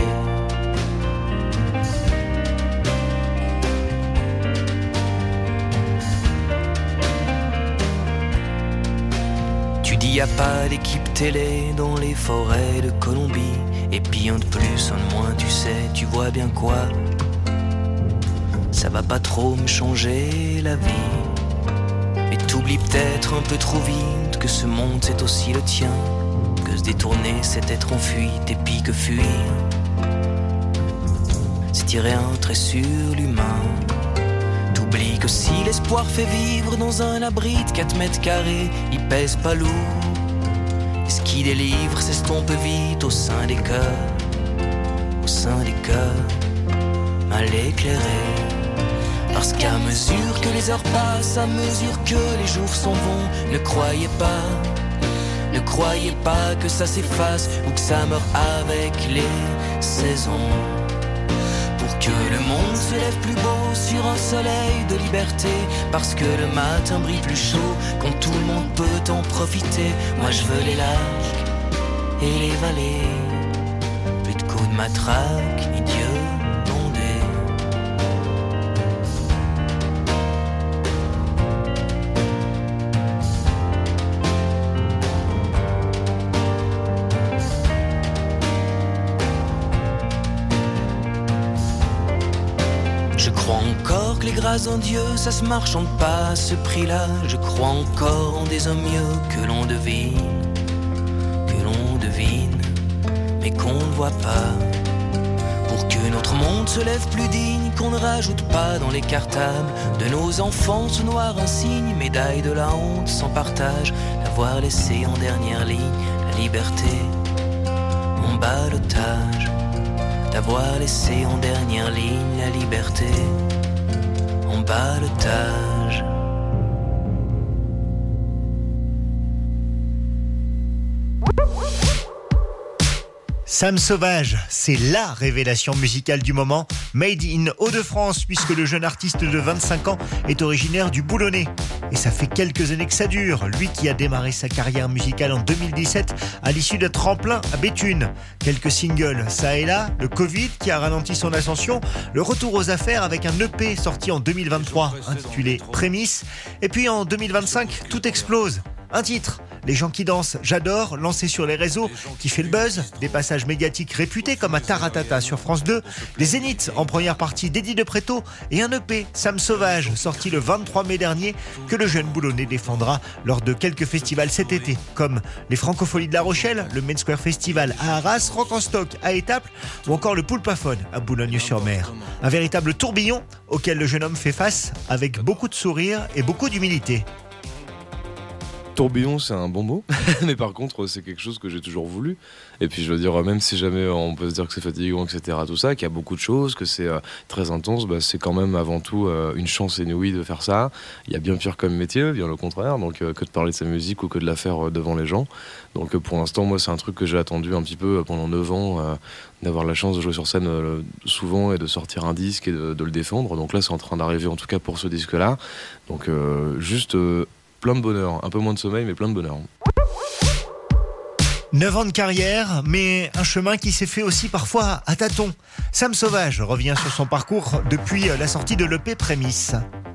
Tu dis y a pas d'équipe télé dans les forêts de Colombie. Et puis un de plus, un de moins, tu sais, tu vois bien quoi. Ça va pas trop me changer la vie. Mais t'oublies peut-être un peu trop vite que ce monde c'est aussi le tien, que se détourner c'est être en fuite, et puis que fuir c'est tirer un trait sur l'humain. T'oublies que si l'espoir fait vivre dans un abri de quatre mètres carrés, il pèse pas lourd. Et ce qui délivre s'estompe vite au sein des cœurs, au sein des cœurs mal éclairés. Parce qu'à mesure que les heures passent, à mesure que les jours s'en vont, ne croyez pas, ne croyez pas que ça s'efface ou que ça meurt avec les saisons. Pour que le monde se lève plus beau sur un soleil de liberté, parce que le matin brille plus chaud quand tout le monde peut en profiter. Moi je veux les lacs et les vallées, plus de coups de matraque ni Dieu bondé. Je crois encore que les grâces en Dieu, ça se marchande pas à ce prix-là. Je crois encore en des hommes mieux que l'on devine, que l'on devine, mais qu'on ne voit pas. Pour que notre monde se lève plus digne, qu'on ne rajoute pas dans les cartables de nos enfants ce noir insigne, médaille de la honte sans partage, d'avoir laissé en dernière ligne la liberté en ballottage. D'avoir laissé en dernière ligne la liberté en ballottage. Sam Sauvage, c'est la révélation musicale du moment, made in Hauts-de-France, puisque le jeune artiste de vingt-cinq ans est originaire du Boulonnais. Et ça fait quelques années que ça dure, lui qui a démarré sa carrière musicale en deux mille dix-sept à l'issue d'un tremplin à Béthune. Quelques singles, ça et là, le Covid qui a ralenti son ascension, le retour aux affaires avec un E P sorti en deux mille vingt-trois, intitulé Prémices, et puis en deux mille vingt-cinq, tout explose. Un titre, Les gens qui dansent, j'adore, lancé sur les réseaux, qui fait le buzz, des passages médiatiques réputés comme à Taratata sur France deux, des zéniths en première partie d'Eddie de Préto et un E P, Sam Sauvage, sorti le vingt-trois mai dernier, que le jeune Boulonnais défendra lors de quelques festivals cet été, comme les Francopholies de La Rochelle, le Main Square Festival à Arras, Rock en Stock à Étaples ou encore le Poulpaphone à Boulogne-sur-Mer. Un véritable tourbillon auquel le jeune homme fait face avec beaucoup de sourire et beaucoup d'humilité. Tourbillon, c'est un bon mot, mais par contre, c'est quelque chose que j'ai toujours voulu. Et puis, je veux dire, même si jamais on peut se dire que c'est fatigant, et cetera, tout ça, qu'il y a beaucoup de choses, que c'est euh, très intense, bah, c'est quand même avant tout euh, une chance inouïe de faire ça. Il y a bien pire comme métier, bien le contraire, donc euh, que de parler de sa musique ou que de la faire euh, devant les gens. Donc, euh, pour l'instant, moi, c'est un truc que j'ai attendu un petit peu euh, pendant neuf ans, euh, d'avoir la chance de jouer sur scène euh, souvent et de sortir un disque et de, de le défendre. Donc là, c'est en train d'arriver, en tout cas pour ce disque-là. Donc, euh, juste. Euh, Plein de bonheur, un peu moins de sommeil, mais plein de bonheur. neuf ans de carrière, mais un chemin qui s'est fait aussi parfois à tâtons. Sam Sauvage revient sur son parcours depuis la sortie de l'E P Prémices.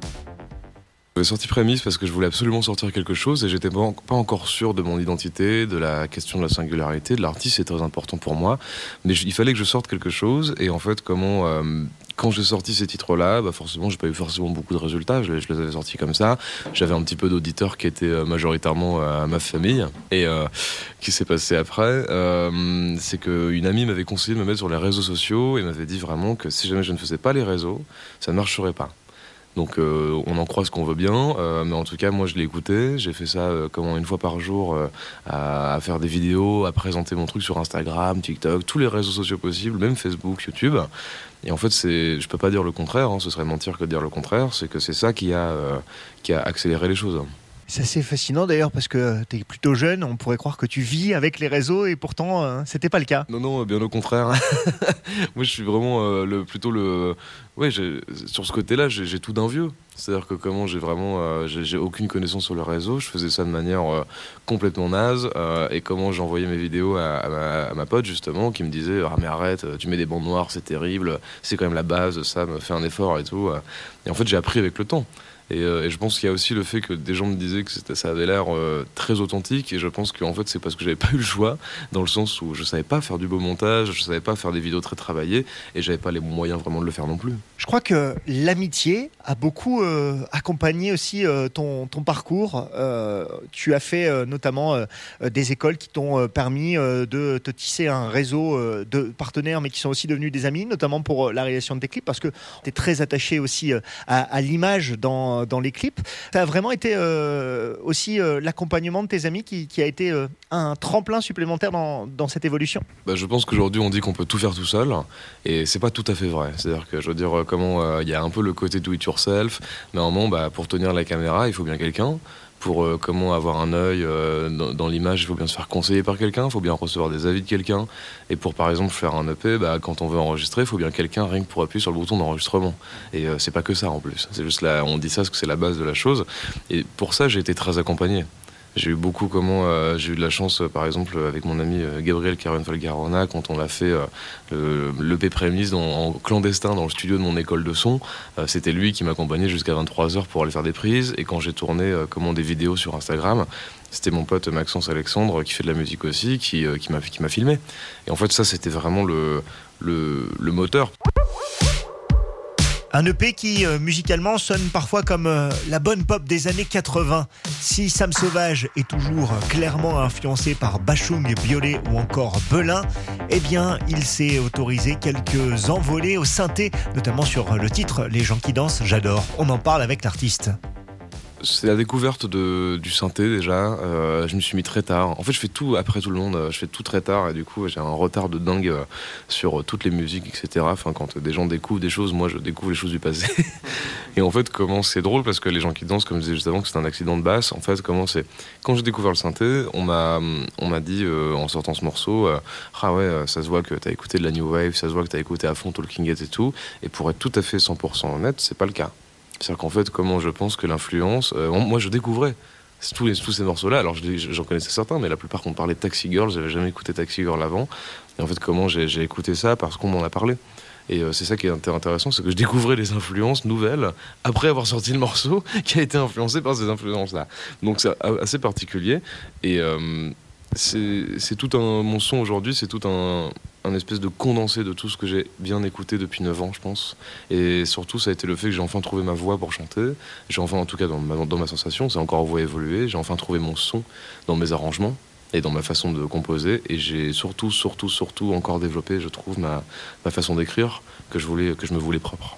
J'ai sorti Prémices parce que je voulais absolument sortir quelque chose et j'étais pas encore sûr de mon identité, de la question de la singularité, de l'artiste, c'est très important pour moi. Mais il fallait que je sorte quelque chose et en fait, comment... Euh, Quand j'ai sorti ces titres-là, bah forcément, j'ai pas eu forcément beaucoup de résultats. Je les, je les avais sortis comme ça. J'avais un petit peu d'auditeurs qui étaient majoritairement à ma famille. Et euh, qui s'est passé après, euh, c'est qu'une amie m'avait conseillé de me mettre sur les réseaux sociaux et m'avait dit vraiment que si jamais je ne faisais pas les réseaux, ça ne marcherait pas. Donc euh, on en croit ce qu'on veut bien, euh, mais en tout cas moi je l'ai écouté, j'ai fait ça euh, comment une fois par jour euh, à, à faire des vidéos, à présenter mon truc sur Instagram, TikTok, tous les réseaux sociaux possibles, même Facebook, YouTube. Et en fait c'est, je peux pas dire le contraire, hein, ce serait mentir que de dire le contraire, c'est que c'est ça qui a, euh, qui a accéléré les choses. C'est assez fascinant d'ailleurs parce que tu es plutôt jeune, on pourrait croire que tu vis avec les réseaux et pourtant euh, c'était pas le cas. Non, non, bien au contraire. Moi je suis vraiment euh, le, plutôt le... Ouais, j'ai, sur ce côté-là j'ai, j'ai tout d'un vieux. C'est-à-dire que comment j'ai vraiment... Euh, j'ai, j'ai aucune connaissance sur le réseau, je faisais ça de manière euh, complètement naze euh, et comment j'envoyais mes vidéos à, à, ma, à ma pote justement qui me disait « Ah mais arrête, tu mets des bandes noires, c'est terrible, c'est quand même la base, ça me fait un effort et tout. » Et en fait j'ai appris avec le temps. Et, euh, et je pense qu'il y a aussi le fait que des gens me disaient que c'était, ça avait l'air euh, très authentique et je pense qu'en fait c'est parce que j'avais pas eu le choix dans le sens où je savais pas faire du beau montage, je savais pas faire des vidéos très travaillées et j'avais pas les moyens vraiment de le faire non plus. Je crois que l'amitié a beaucoup euh, accompagné aussi euh, ton, ton parcours. Euh, tu as fait euh, notamment euh, des écoles qui t'ont euh, permis euh, de te tisser un réseau euh, de partenaires mais qui sont aussi devenus des amis, notamment pour euh, la réalisation de tes clips parce que tu es très attaché aussi euh, à, à l'image dans dans les clips. Ça a vraiment été euh, aussi euh, l'accompagnement de tes amis qui, qui a été euh, un tremplin supplémentaire dans, dans cette évolution. Bah, je pense qu'aujourd'hui on dit qu'on peut tout faire tout seul et c'est pas tout à fait vrai. C'est-à-dire que je veux dire comment il euh, y a un peu le côté do it yourself, mais en moment bah, pour tenir la caméra il faut bien quelqu'un. Pour euh, comment avoir un œil euh, dans, dans l'image, il faut bien se faire conseiller par quelqu'un, il faut bien recevoir des avis de quelqu'un. Et pour par exemple faire un E P, bah, quand on veut enregistrer, il faut bien quelqu'un rien que pour appuyer sur le bouton d'enregistrement. Et euh, c'est pas que ça en plus. C'est juste là, on dit ça parce que c'est la base de la chose. Et pour ça, j'ai été très accompagné. J'ai eu beaucoup comment euh, j'ai eu de la chance euh, par exemple avec mon ami euh, Gabriel Caron-Falgarona quand on l'a fait euh, le, l'E P Prémices en clandestin dans le studio de mon école de son, euh, c'était lui qui m'accompagnait jusqu'à vingt-trois heures pour aller faire des prises et quand j'ai tourné euh, comment des vidéos sur Instagram, c'était mon pote Maxence Alexandre qui fait de la musique aussi qui, euh, qui, m'a, qui m'a filmé et en fait ça c'était vraiment le, le, le moteur. Un E P qui, euh, musicalement, sonne parfois comme euh, la bonne pop des années quatre-vingts. Si Sam Sauvage est toujours euh, clairement influencé par Bachung, Biolay ou encore Belin, eh bien, il s'est autorisé quelques envolées au synthé, notamment sur euh, le titre « Les gens qui dansent, j'adore ». On en parle avec l'artiste. C'est la découverte de, du synthé déjà. Euh, je me suis mis très tard. En fait, je fais tout après tout le monde. Je fais tout très tard et du coup, j'ai un retard de dingue euh, sur toutes les musiques, et cetera. Enfin, quand des gens découvrent des choses, moi, je découvre les choses du passé. Et en fait, comment c'est drôle parce que les gens qui dansent, comme je disais juste avant, que c'est un accident de basse. En fait, comment c'est quand j'ai découvert le synthé, on m'a, on m'a dit euh, en sortant ce morceau, euh, ah ouais, ça se voit que t'as écouté de la new wave, ça se voit que t'as écouté à fond Talking Heads et tout. Et pour être tout à fait cent pour cent honnête, c'est pas le cas. C'est-à-dire qu'en fait, comment je pense que l'influence... Euh, moi, je découvrais tous, les, tous ces morceaux-là. Alors, je, j'en connaissais certains, mais la plupart, on parlait de Taxi Girl. J'avais jamais écouté Taxi Girl avant. Et en fait, comment j'ai, j'ai écouté ça parce qu'on m'en a parlé. Et euh, c'est ça qui est intéressant, c'est que je découvrais les influences nouvelles après avoir sorti le morceau qui a été influencé par ces influences-là. Donc, c'est assez particulier. Et... Euh, C'est, c'est tout un... Mon son aujourd'hui, c'est tout un, un espèce de condensé de tout ce que j'ai bien écouté depuis neuf ans, je pense. Et surtout, ça a été le fait que j'ai enfin trouvé ma voix pour chanter. J'ai enfin, en tout cas, dans ma, dans ma sensation, c'est encore voix évoluer. J'ai enfin trouvé mon son dans mes arrangements et dans ma façon de composer. Et j'ai surtout, surtout, surtout encore développé, je trouve, ma, ma façon d'écrire que je, voulais, que je me voulais propre.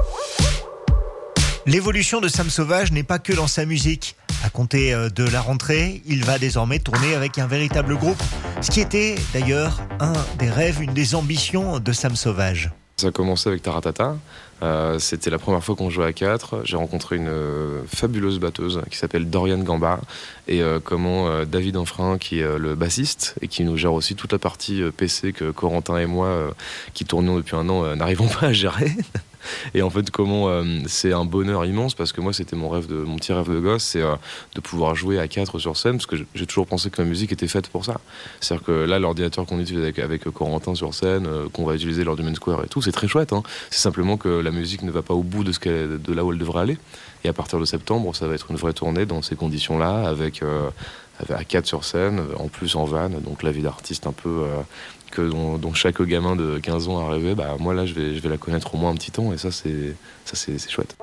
L'évolution de Sam Sauvage n'est pas que dans sa musique. À compter de la rentrée, il va désormais tourner avec un véritable groupe. Ce qui était d'ailleurs un des rêves, une des ambitions de Sam Sauvage. Ça a commencé avec Taratata. Euh, c'était la première fois qu'on jouait à quatre. J'ai rencontré une euh, fabuleuse batteuse qui s'appelle Dorian Gamba et euh, comment euh, David Infrin qui est euh, le bassiste et qui nous gère aussi toute la partie euh, P C que Corentin et moi euh, qui tournons depuis un an euh, n'arrivons pas à gérer. Et en fait, comment euh, c'est un bonheur immense parce que moi, c'était mon rêve de mon petit rêve de gosse, c'est euh, de pouvoir jouer à quatre sur scène parce que j'ai toujours pensé que ma musique était faite pour ça. C'est-à-dire que là, l'ordinateur qu'on utilise avec, avec Corentin sur scène, euh, qu'on va utiliser lors du Main Square et tout, c'est très chouette. Hein. C'est simplement que la musique ne va pas au bout de ce qu'elle, de là où elle devrait aller. Et à partir de septembre, ça va être une vraie tournée dans ces conditions-là, avec euh, à quatre sur scène, en plus en van, donc la vie d'artiste un peu. Euh, Que dont, dont chaque gamin de quinze ans a rêvé, bah moi là je vais, je vais la connaître au moins un petit temps et ça c'est, ça c'est, c'est chouette.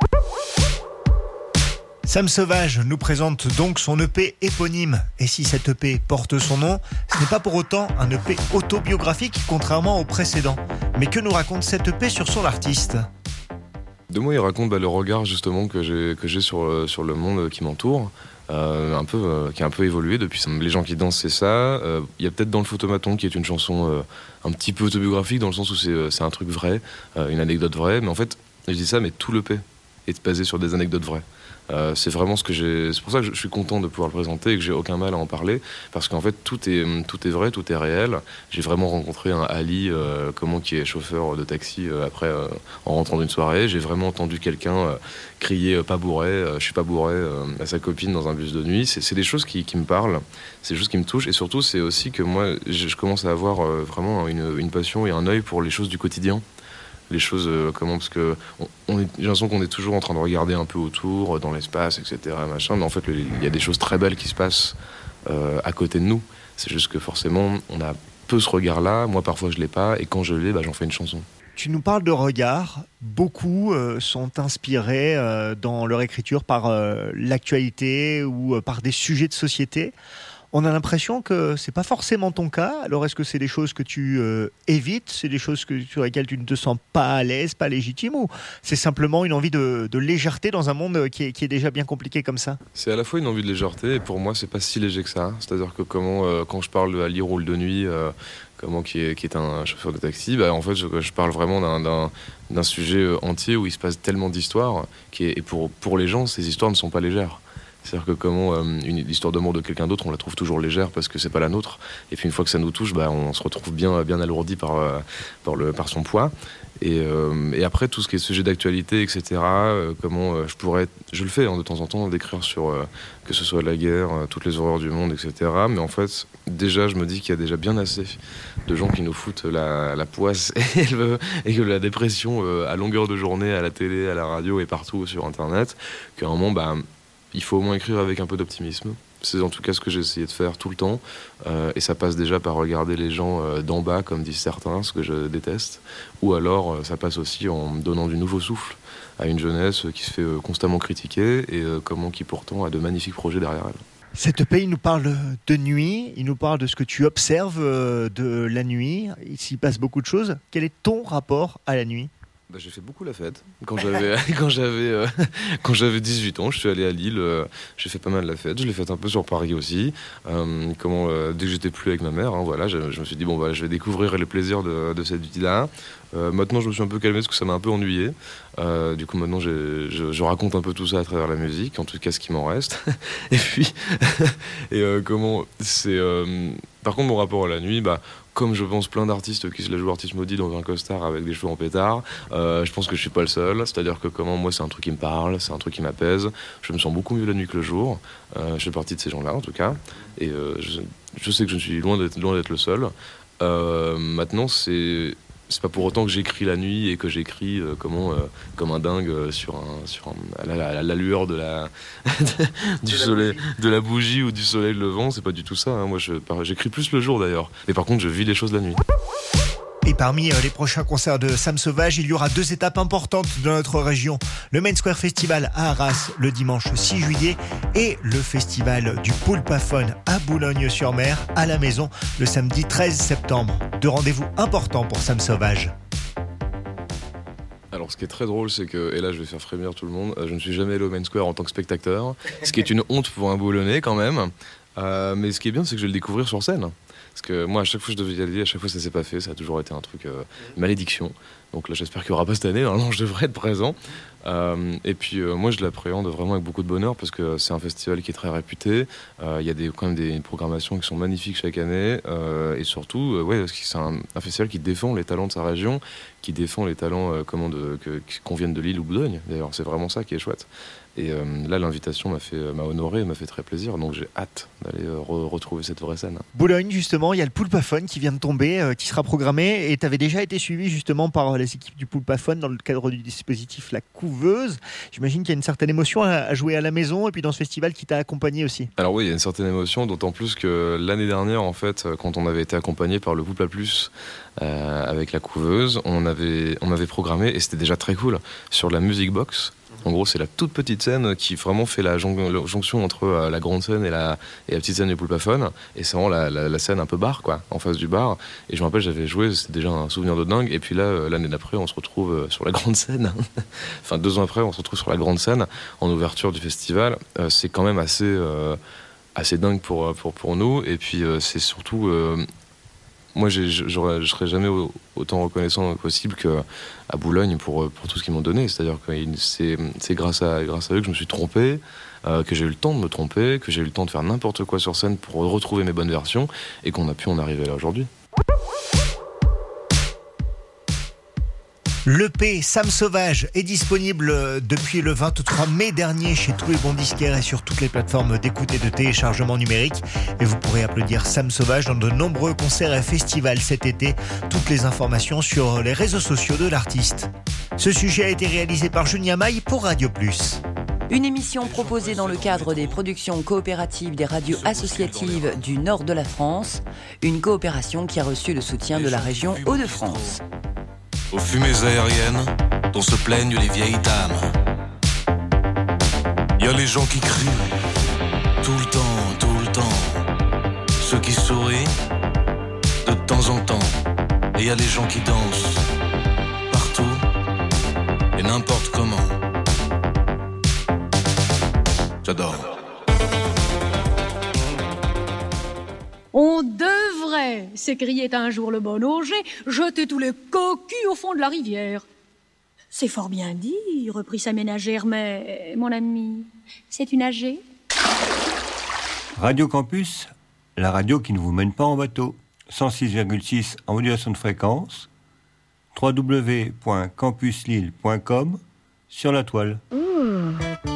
Sam Sauvage nous présente donc son E P éponyme. Et si cet E P porte son nom, ce n'est pas pour autant un E P autobiographique contrairement au précédent. Mais que nous raconte cet E P sur son artiste ? De moi il raconte bah, le regard justement que j'ai, que j'ai sur, euh, sur le monde qui m'entoure. Euh, un peu, euh, qui a un peu évolué depuis Les gens qui dansent, c'est ça. Il euh, y a peut-être dans le Photomaton qui est une chanson euh, un petit peu autobiographique dans le sens où c'est, euh, c'est un truc vrai, euh, une anecdote vraie. Mais en fait, je dis ça, mais tout l'E P est basé sur des anecdotes vraies. Euh, c'est vraiment ce que j'ai. C'est pour ça que je, je suis content de pouvoir le présenter et que j'ai aucun mal à en parler parce qu'en fait tout est tout est vrai, tout est réel. J'ai vraiment rencontré un Ali, euh, comment qui est chauffeur de taxi euh, après euh, en rentrant d'une soirée. J'ai vraiment entendu quelqu'un euh, crier euh, pas bourré, euh, je suis pas bourré euh, à sa copine dans un bus de nuit. C'est, c'est des choses qui, qui me parlent, c'est des choses qui me touchent et surtout c'est aussi que moi je, je commence à avoir euh, vraiment une, une passion et un œil pour les choses du quotidien. Les choses, euh, comment, parce que on, on est, j'ai l'impression qu'on est toujours en train de regarder un peu autour, euh, dans l'espace, et cetera. Machin, mais en fait, il y a des choses très belles qui se passent euh, à côté de nous. C'est juste que forcément, on a peu ce regard-là. Moi, parfois, je l'ai pas, et quand je l'ai, bah, j'en fais une chanson. Tu nous parles de regard. Beaucoup euh, sont inspirés euh, dans leur écriture par euh, l'actualité ou euh, par des sujets de société. On a l'impression que c'est pas forcément ton cas. Alors est-ce que c'est des choses que tu euh, évites, c'est des choses que, sur lesquelles tu ne te sens pas à l'aise, pas légitime, ou c'est simplement une envie de, de légèreté dans un monde qui est, qui est déjà bien compliqué comme ça ? C'est à la fois une envie de légèreté et pour moi c'est pas si léger que ça. C'est-à-dire que comment euh, quand je parle de Ali roule de nuit, euh, comment qui est, qui est un chauffeur de taxi, bah en fait je, je parle vraiment d'un, d'un, d'un sujet entier où il se passe tellement d'histoires qui est, et pour pour les gens ces histoires ne sont pas légères. C'est-à-dire que comment euh, une histoire d'amour de quelqu'un d'autre, on la trouve toujours légère parce que c'est pas la nôtre. Et puis une fois que ça nous touche, bah, on se retrouve bien, bien alourdi par, euh, par, le, par son poids. Et, euh, et après, tout ce qui est sujet d'actualité, et cetera, euh, comment euh, je pourrais... Je le fais hein, de temps en temps, d'écrire sur euh, que ce soit la guerre, euh, toutes les horreurs du monde, et cetera. Mais en fait, déjà, je me dis qu'il y a déjà bien assez de gens qui nous foutent la, la poisse et, le, et que la dépression euh, à longueur de journée, à la télé, à la radio et partout sur Internet, qu'à un moment... Bah, il faut au moins écrire avec un peu d'optimisme. C'est en tout cas ce que j'ai essayé de faire tout le temps. Euh, et ça passe déjà par regarder les gens euh, d'en bas, comme disent certains, ce que je déteste. Ou alors, euh, ça passe aussi en donnant du nouveau souffle à une jeunesse qui se fait euh, constamment critiquer et euh, comment qui pourtant a de magnifiques projets derrière elle. Cet E P, il nous parle de nuit, il nous parle de ce que tu observes de la nuit. Il s'y passe beaucoup de choses. Quel est ton rapport à la nuit ? Bah, j'ai fait beaucoup la fête. Quand j'avais, quand j'avais, euh, quand j'avais dix-huit ans, je suis allé à Lille. Euh, j'ai fait pas mal la fête. Je l'ai faite un peu sur Paris aussi. Euh, comment, euh, dès que j'étais plus avec ma mère, hein, voilà, je, je me suis dit bon bah je vais découvrir les plaisirs de, de cette vie-là. Euh, maintenant, je me suis un peu calmé parce que ça m'a un peu ennuyé. Euh, du coup, maintenant, j'ai, je, je raconte un peu tout ça à travers la musique, en tout cas ce qui m'en reste. Et puis, et euh, comment, c'est. Euh, par contre, mon rapport à la nuit, bah. Comme je pense plein d'artistes qui se la jouent artiste maudit dans un costard avec des cheveux en pétard, euh, je pense que je suis pas le seul. C'est-à-dire que comment moi c'est un truc qui me parle, c'est un truc qui m'apaise. Je me sens beaucoup mieux la nuit que le jour. Euh, je fais partie de ces gens-là en tout cas. Et euh, je, je sais que je suis loin d'être, loin d'être le seul. Euh, maintenant c'est c'est pas pour autant que j'écris la nuit et que j'écris euh, comment euh, comme un dingue euh, sur un sur un, à, la, à la lueur de la du de soleil la de la bougie ou du soleil levant. C'est pas du tout ça, hein. Moi je j'écris plus le jour d'ailleurs, mais par contre je vis les choses la nuit. Et parmi les prochains concerts de Sam Sauvage, il y aura deux étapes importantes de notre région. Le Main Square Festival à Arras le dimanche six juillet et le festival du Poulpaphone à Boulogne-sur-Mer à la Maison le samedi treize septembre. Deux rendez-vous importants pour Sam Sauvage. Alors ce qui est très drôle, c'est que, et là je vais faire frémir tout le monde, je ne suis jamais allé au Main Square en tant que spectateur, ce qui est une honte pour un Boulonnais quand même. Euh, mais ce qui est bien, c'est que je vais le découvrir sur scène. Parce que moi, à chaque fois que je devais y aller, à chaque fois ça s'est pas fait, ça a toujours été un truc euh, malédiction. Donc là, j'espère qu'il n'y aura pas cette année. Normalement, je devrais être présent. Euh, et puis, euh, moi, je l'appréhende vraiment avec beaucoup de bonheur parce que c'est un festival qui est très réputé. Il euh, y a des, quand même des programmations qui sont magnifiques chaque année. Euh, et surtout, euh, ouais, c'est un, un festival qui défend les talents de sa région, qui défend les talents euh, comment de, que, qu'on vienne de Lille ou Boulogne. D'ailleurs, c'est vraiment ça qui est chouette. Et euh, là, l'invitation m'a fait, m'a honoré, m'a fait très plaisir. Donc j'ai hâte d'aller euh, re- retrouver cette vraie scène. Boulogne, justement, il y a le Poulpaphone qui vient de tomber, euh, qui sera programmé. Et tu avais déjà été suivi justement par les équipes du Poulpaphone dans le cadre du dispositif La Couveuse. J'imagine qu'il y a une certaine émotion à, à jouer à la maison et puis dans ce festival qui t'a accompagné aussi. Alors oui, il y a une certaine émotion, d'autant plus que l'année dernière, en fait, quand on avait été accompagné par le Poulpa Plus euh, avec La Couveuse, on, avait, on m'avait programmé, et c'était déjà très cool, sur la Music Box. En gros, c'est la toute petite scène qui vraiment fait la, jon- la jonction entre euh, la grande scène et la, et la petite scène du Poulpaphone. Et c'est vraiment la, la, la scène un peu bar, quoi, en face du bar. Et je me rappelle, j'avais joué, c'était déjà un souvenir de dingue. Et puis là, euh, l'année d'après, on se retrouve euh, sur la grande scène. Enfin, deux ans après, on se retrouve sur la grande scène en ouverture du festival. Euh, c'est quand même assez, euh, assez dingue pour, pour, pour nous. Et puis, euh, c'est surtout... Euh, moi, j'ai, je ne serais jamais autant reconnaissant possible qu'à Boulogne pour, pour tout ce qu'ils m'ont donné. C'est-à-dire que c'est, c'est grâce, à, grâce à eux que je me suis trompé, euh, que j'ai eu le temps de me tromper, que j'ai eu le temps de faire n'importe quoi sur scène pour retrouver mes bonnes versions et qu'on a pu en arriver là aujourd'hui. L'E P Sam Sauvage est disponible depuis le vingt-trois mai dernier chez tous les bons disquaires et sur toutes les plateformes d'écoute et de téléchargement numérique. Et vous pourrez applaudir Sam Sauvage dans de nombreux concerts et festivals cet été. Toutes les informations sur les réseaux sociaux de l'artiste. Ce sujet a été réalisé par Julien Maille pour Radio Plus. Une émission proposée dans le cadre des productions coopératives des radios associatives du nord de la France. Une coopération qui a reçu le soutien de la région Hauts-de-France. Aux fumées aériennes dont se plaignent les vieilles dames. Y a les gens qui crient tout le temps, tout le temps. Ceux qui sourient de temps en temps. Et y a les gens qui dansent partout et n'importe comment. J'adore. On devrait, s'écriait un jour le bon Auger, jeter tous les cocus au fond de la rivière. C'est fort bien dit, reprit sa ménagère, mais, mon ami, c'est une âgée. Radio Campus, la radio qui ne vous mène pas en bateau. cent six virgule six en modulation de fréquence. w w w point campus lille point com sur la toile. Mmh.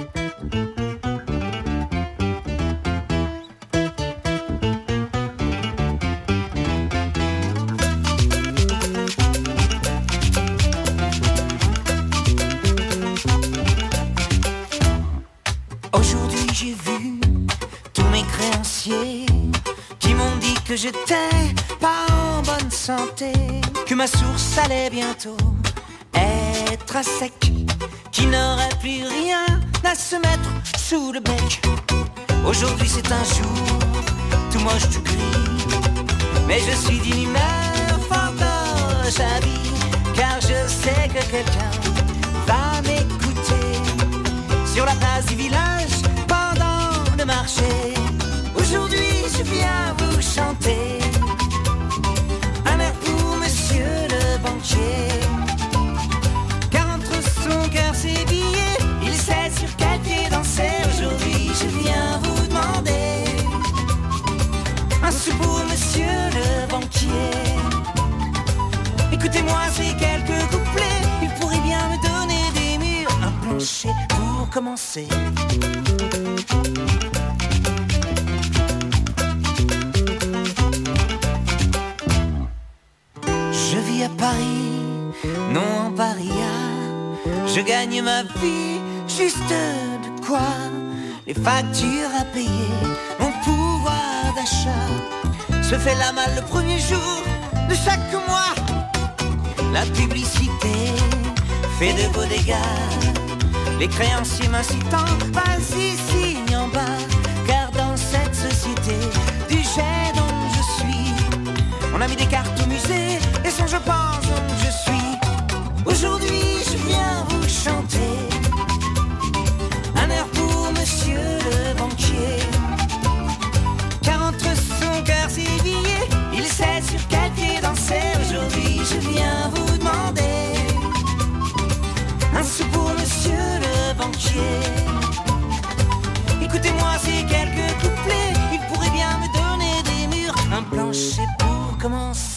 J'ai vu tous mes créanciers qui m'ont dit que j'étais pas en bonne santé, que ma source allait bientôt être à sec, qu'il n'aurait plus rien à se mettre sous le bec. Aujourd'hui c'est un jour tout moche, tout gris, mais je suis d'une humeur fantoche à vie. car je sais que quelqu'un va m'écouter sur la place du village pendant le marché. Aujourd'hui je viens vous chanter un air pour monsieur le banquier, car entre son cœur ses billets, il sait sur quel pied danser. Aujourd'hui je viens vous demander un sou pour monsieur le banquier. Écoutez-moi ces quelques couplets, il pourrait bien me donner des murs, un plancher pour commencer. Je vis à Paris, non en paria. Je gagne ma vie, juste de quoi les factures à payer, mon pouvoir d'achat se fait la malle le premier jour de chaque mois. La publicité fait de beaux dégâts, les créanciers m'incitant, vas-y signe en bas, car dans cette société du jet dont je suis, on a mis des cartes au musée, et sans je pense donc je suis. Aujourd'hui je viens vous chanter un air pour monsieur le banquier, car entre son cœur ses billets, il sait sur quel pied danser. Aujourd'hui je viens vous demander un sou pour monsieur le banquier. Écoutez-moi ces quelques couplets, il pourrait bien me donner des murs, un plancher pour commencer.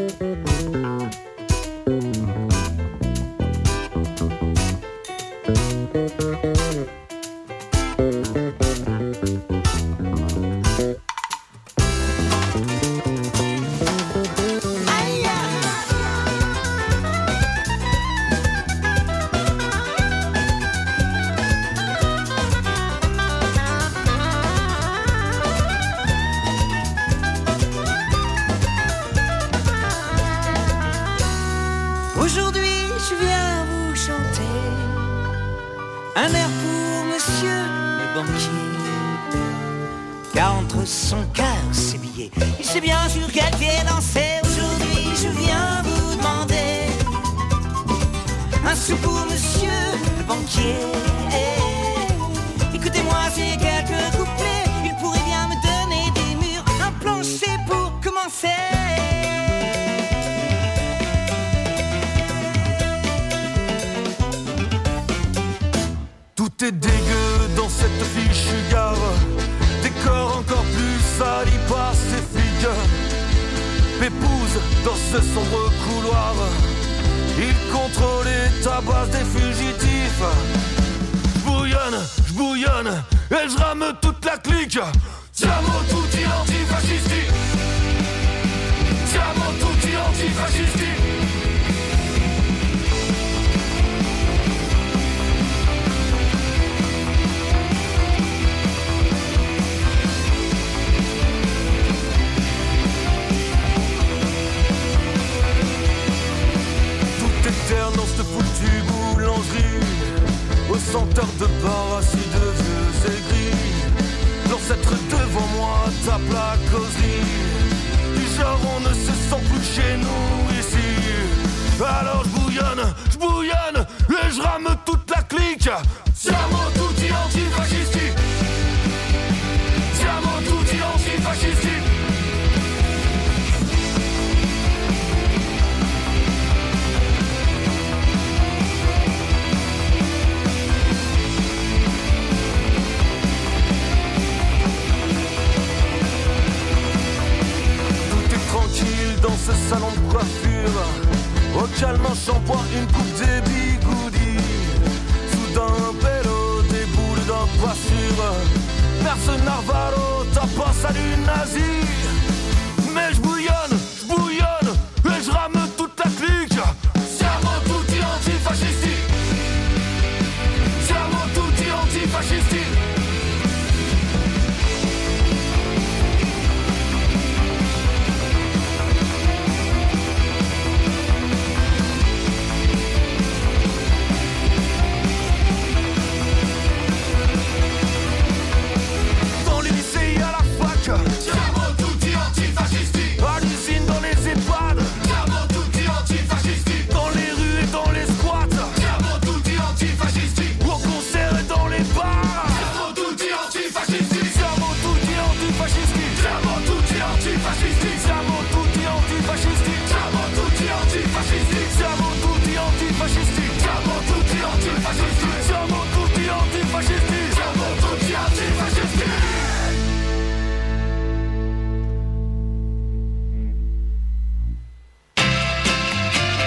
Un air pour monsieur le banquier, car entre son cœur ses billets, il sait bien sur quel pied danser. Aujourd'hui je viens vous demander un sou pour monsieur le banquier. Écoutez-moi ces quelques couplets, il pourrait bien me donner des murs, un plancher pour commencer. Tout est dégueu dans cette fichue gare, décor encore plus sali par ces flics. Pépouze dans ce sombre couloir, il contrôle et tabasse des fugitifs. J'bouillonne, j'bouillonne, et j'rame toute la clique. Siamo tutti antifascisti, siamo tutti antifascisti. Dans cette foutue boulangerie, au senteur de bar assis de vieux aigris, l'ancêtre devant moi tape la causerie, du genre on ne se sent plus chez nous ici. Alors je bouillonne, je bouillonne, et je rame toute la clique. Siamo tutti antifascisti, siamo tutti antifascisti. Dans ce salon de coiffure, au calme un shampoing, une coupe des bigoudis. Soudain un pélo, des boules d'un pas sûr. Personne Narvalo, t'as pas salut nazi.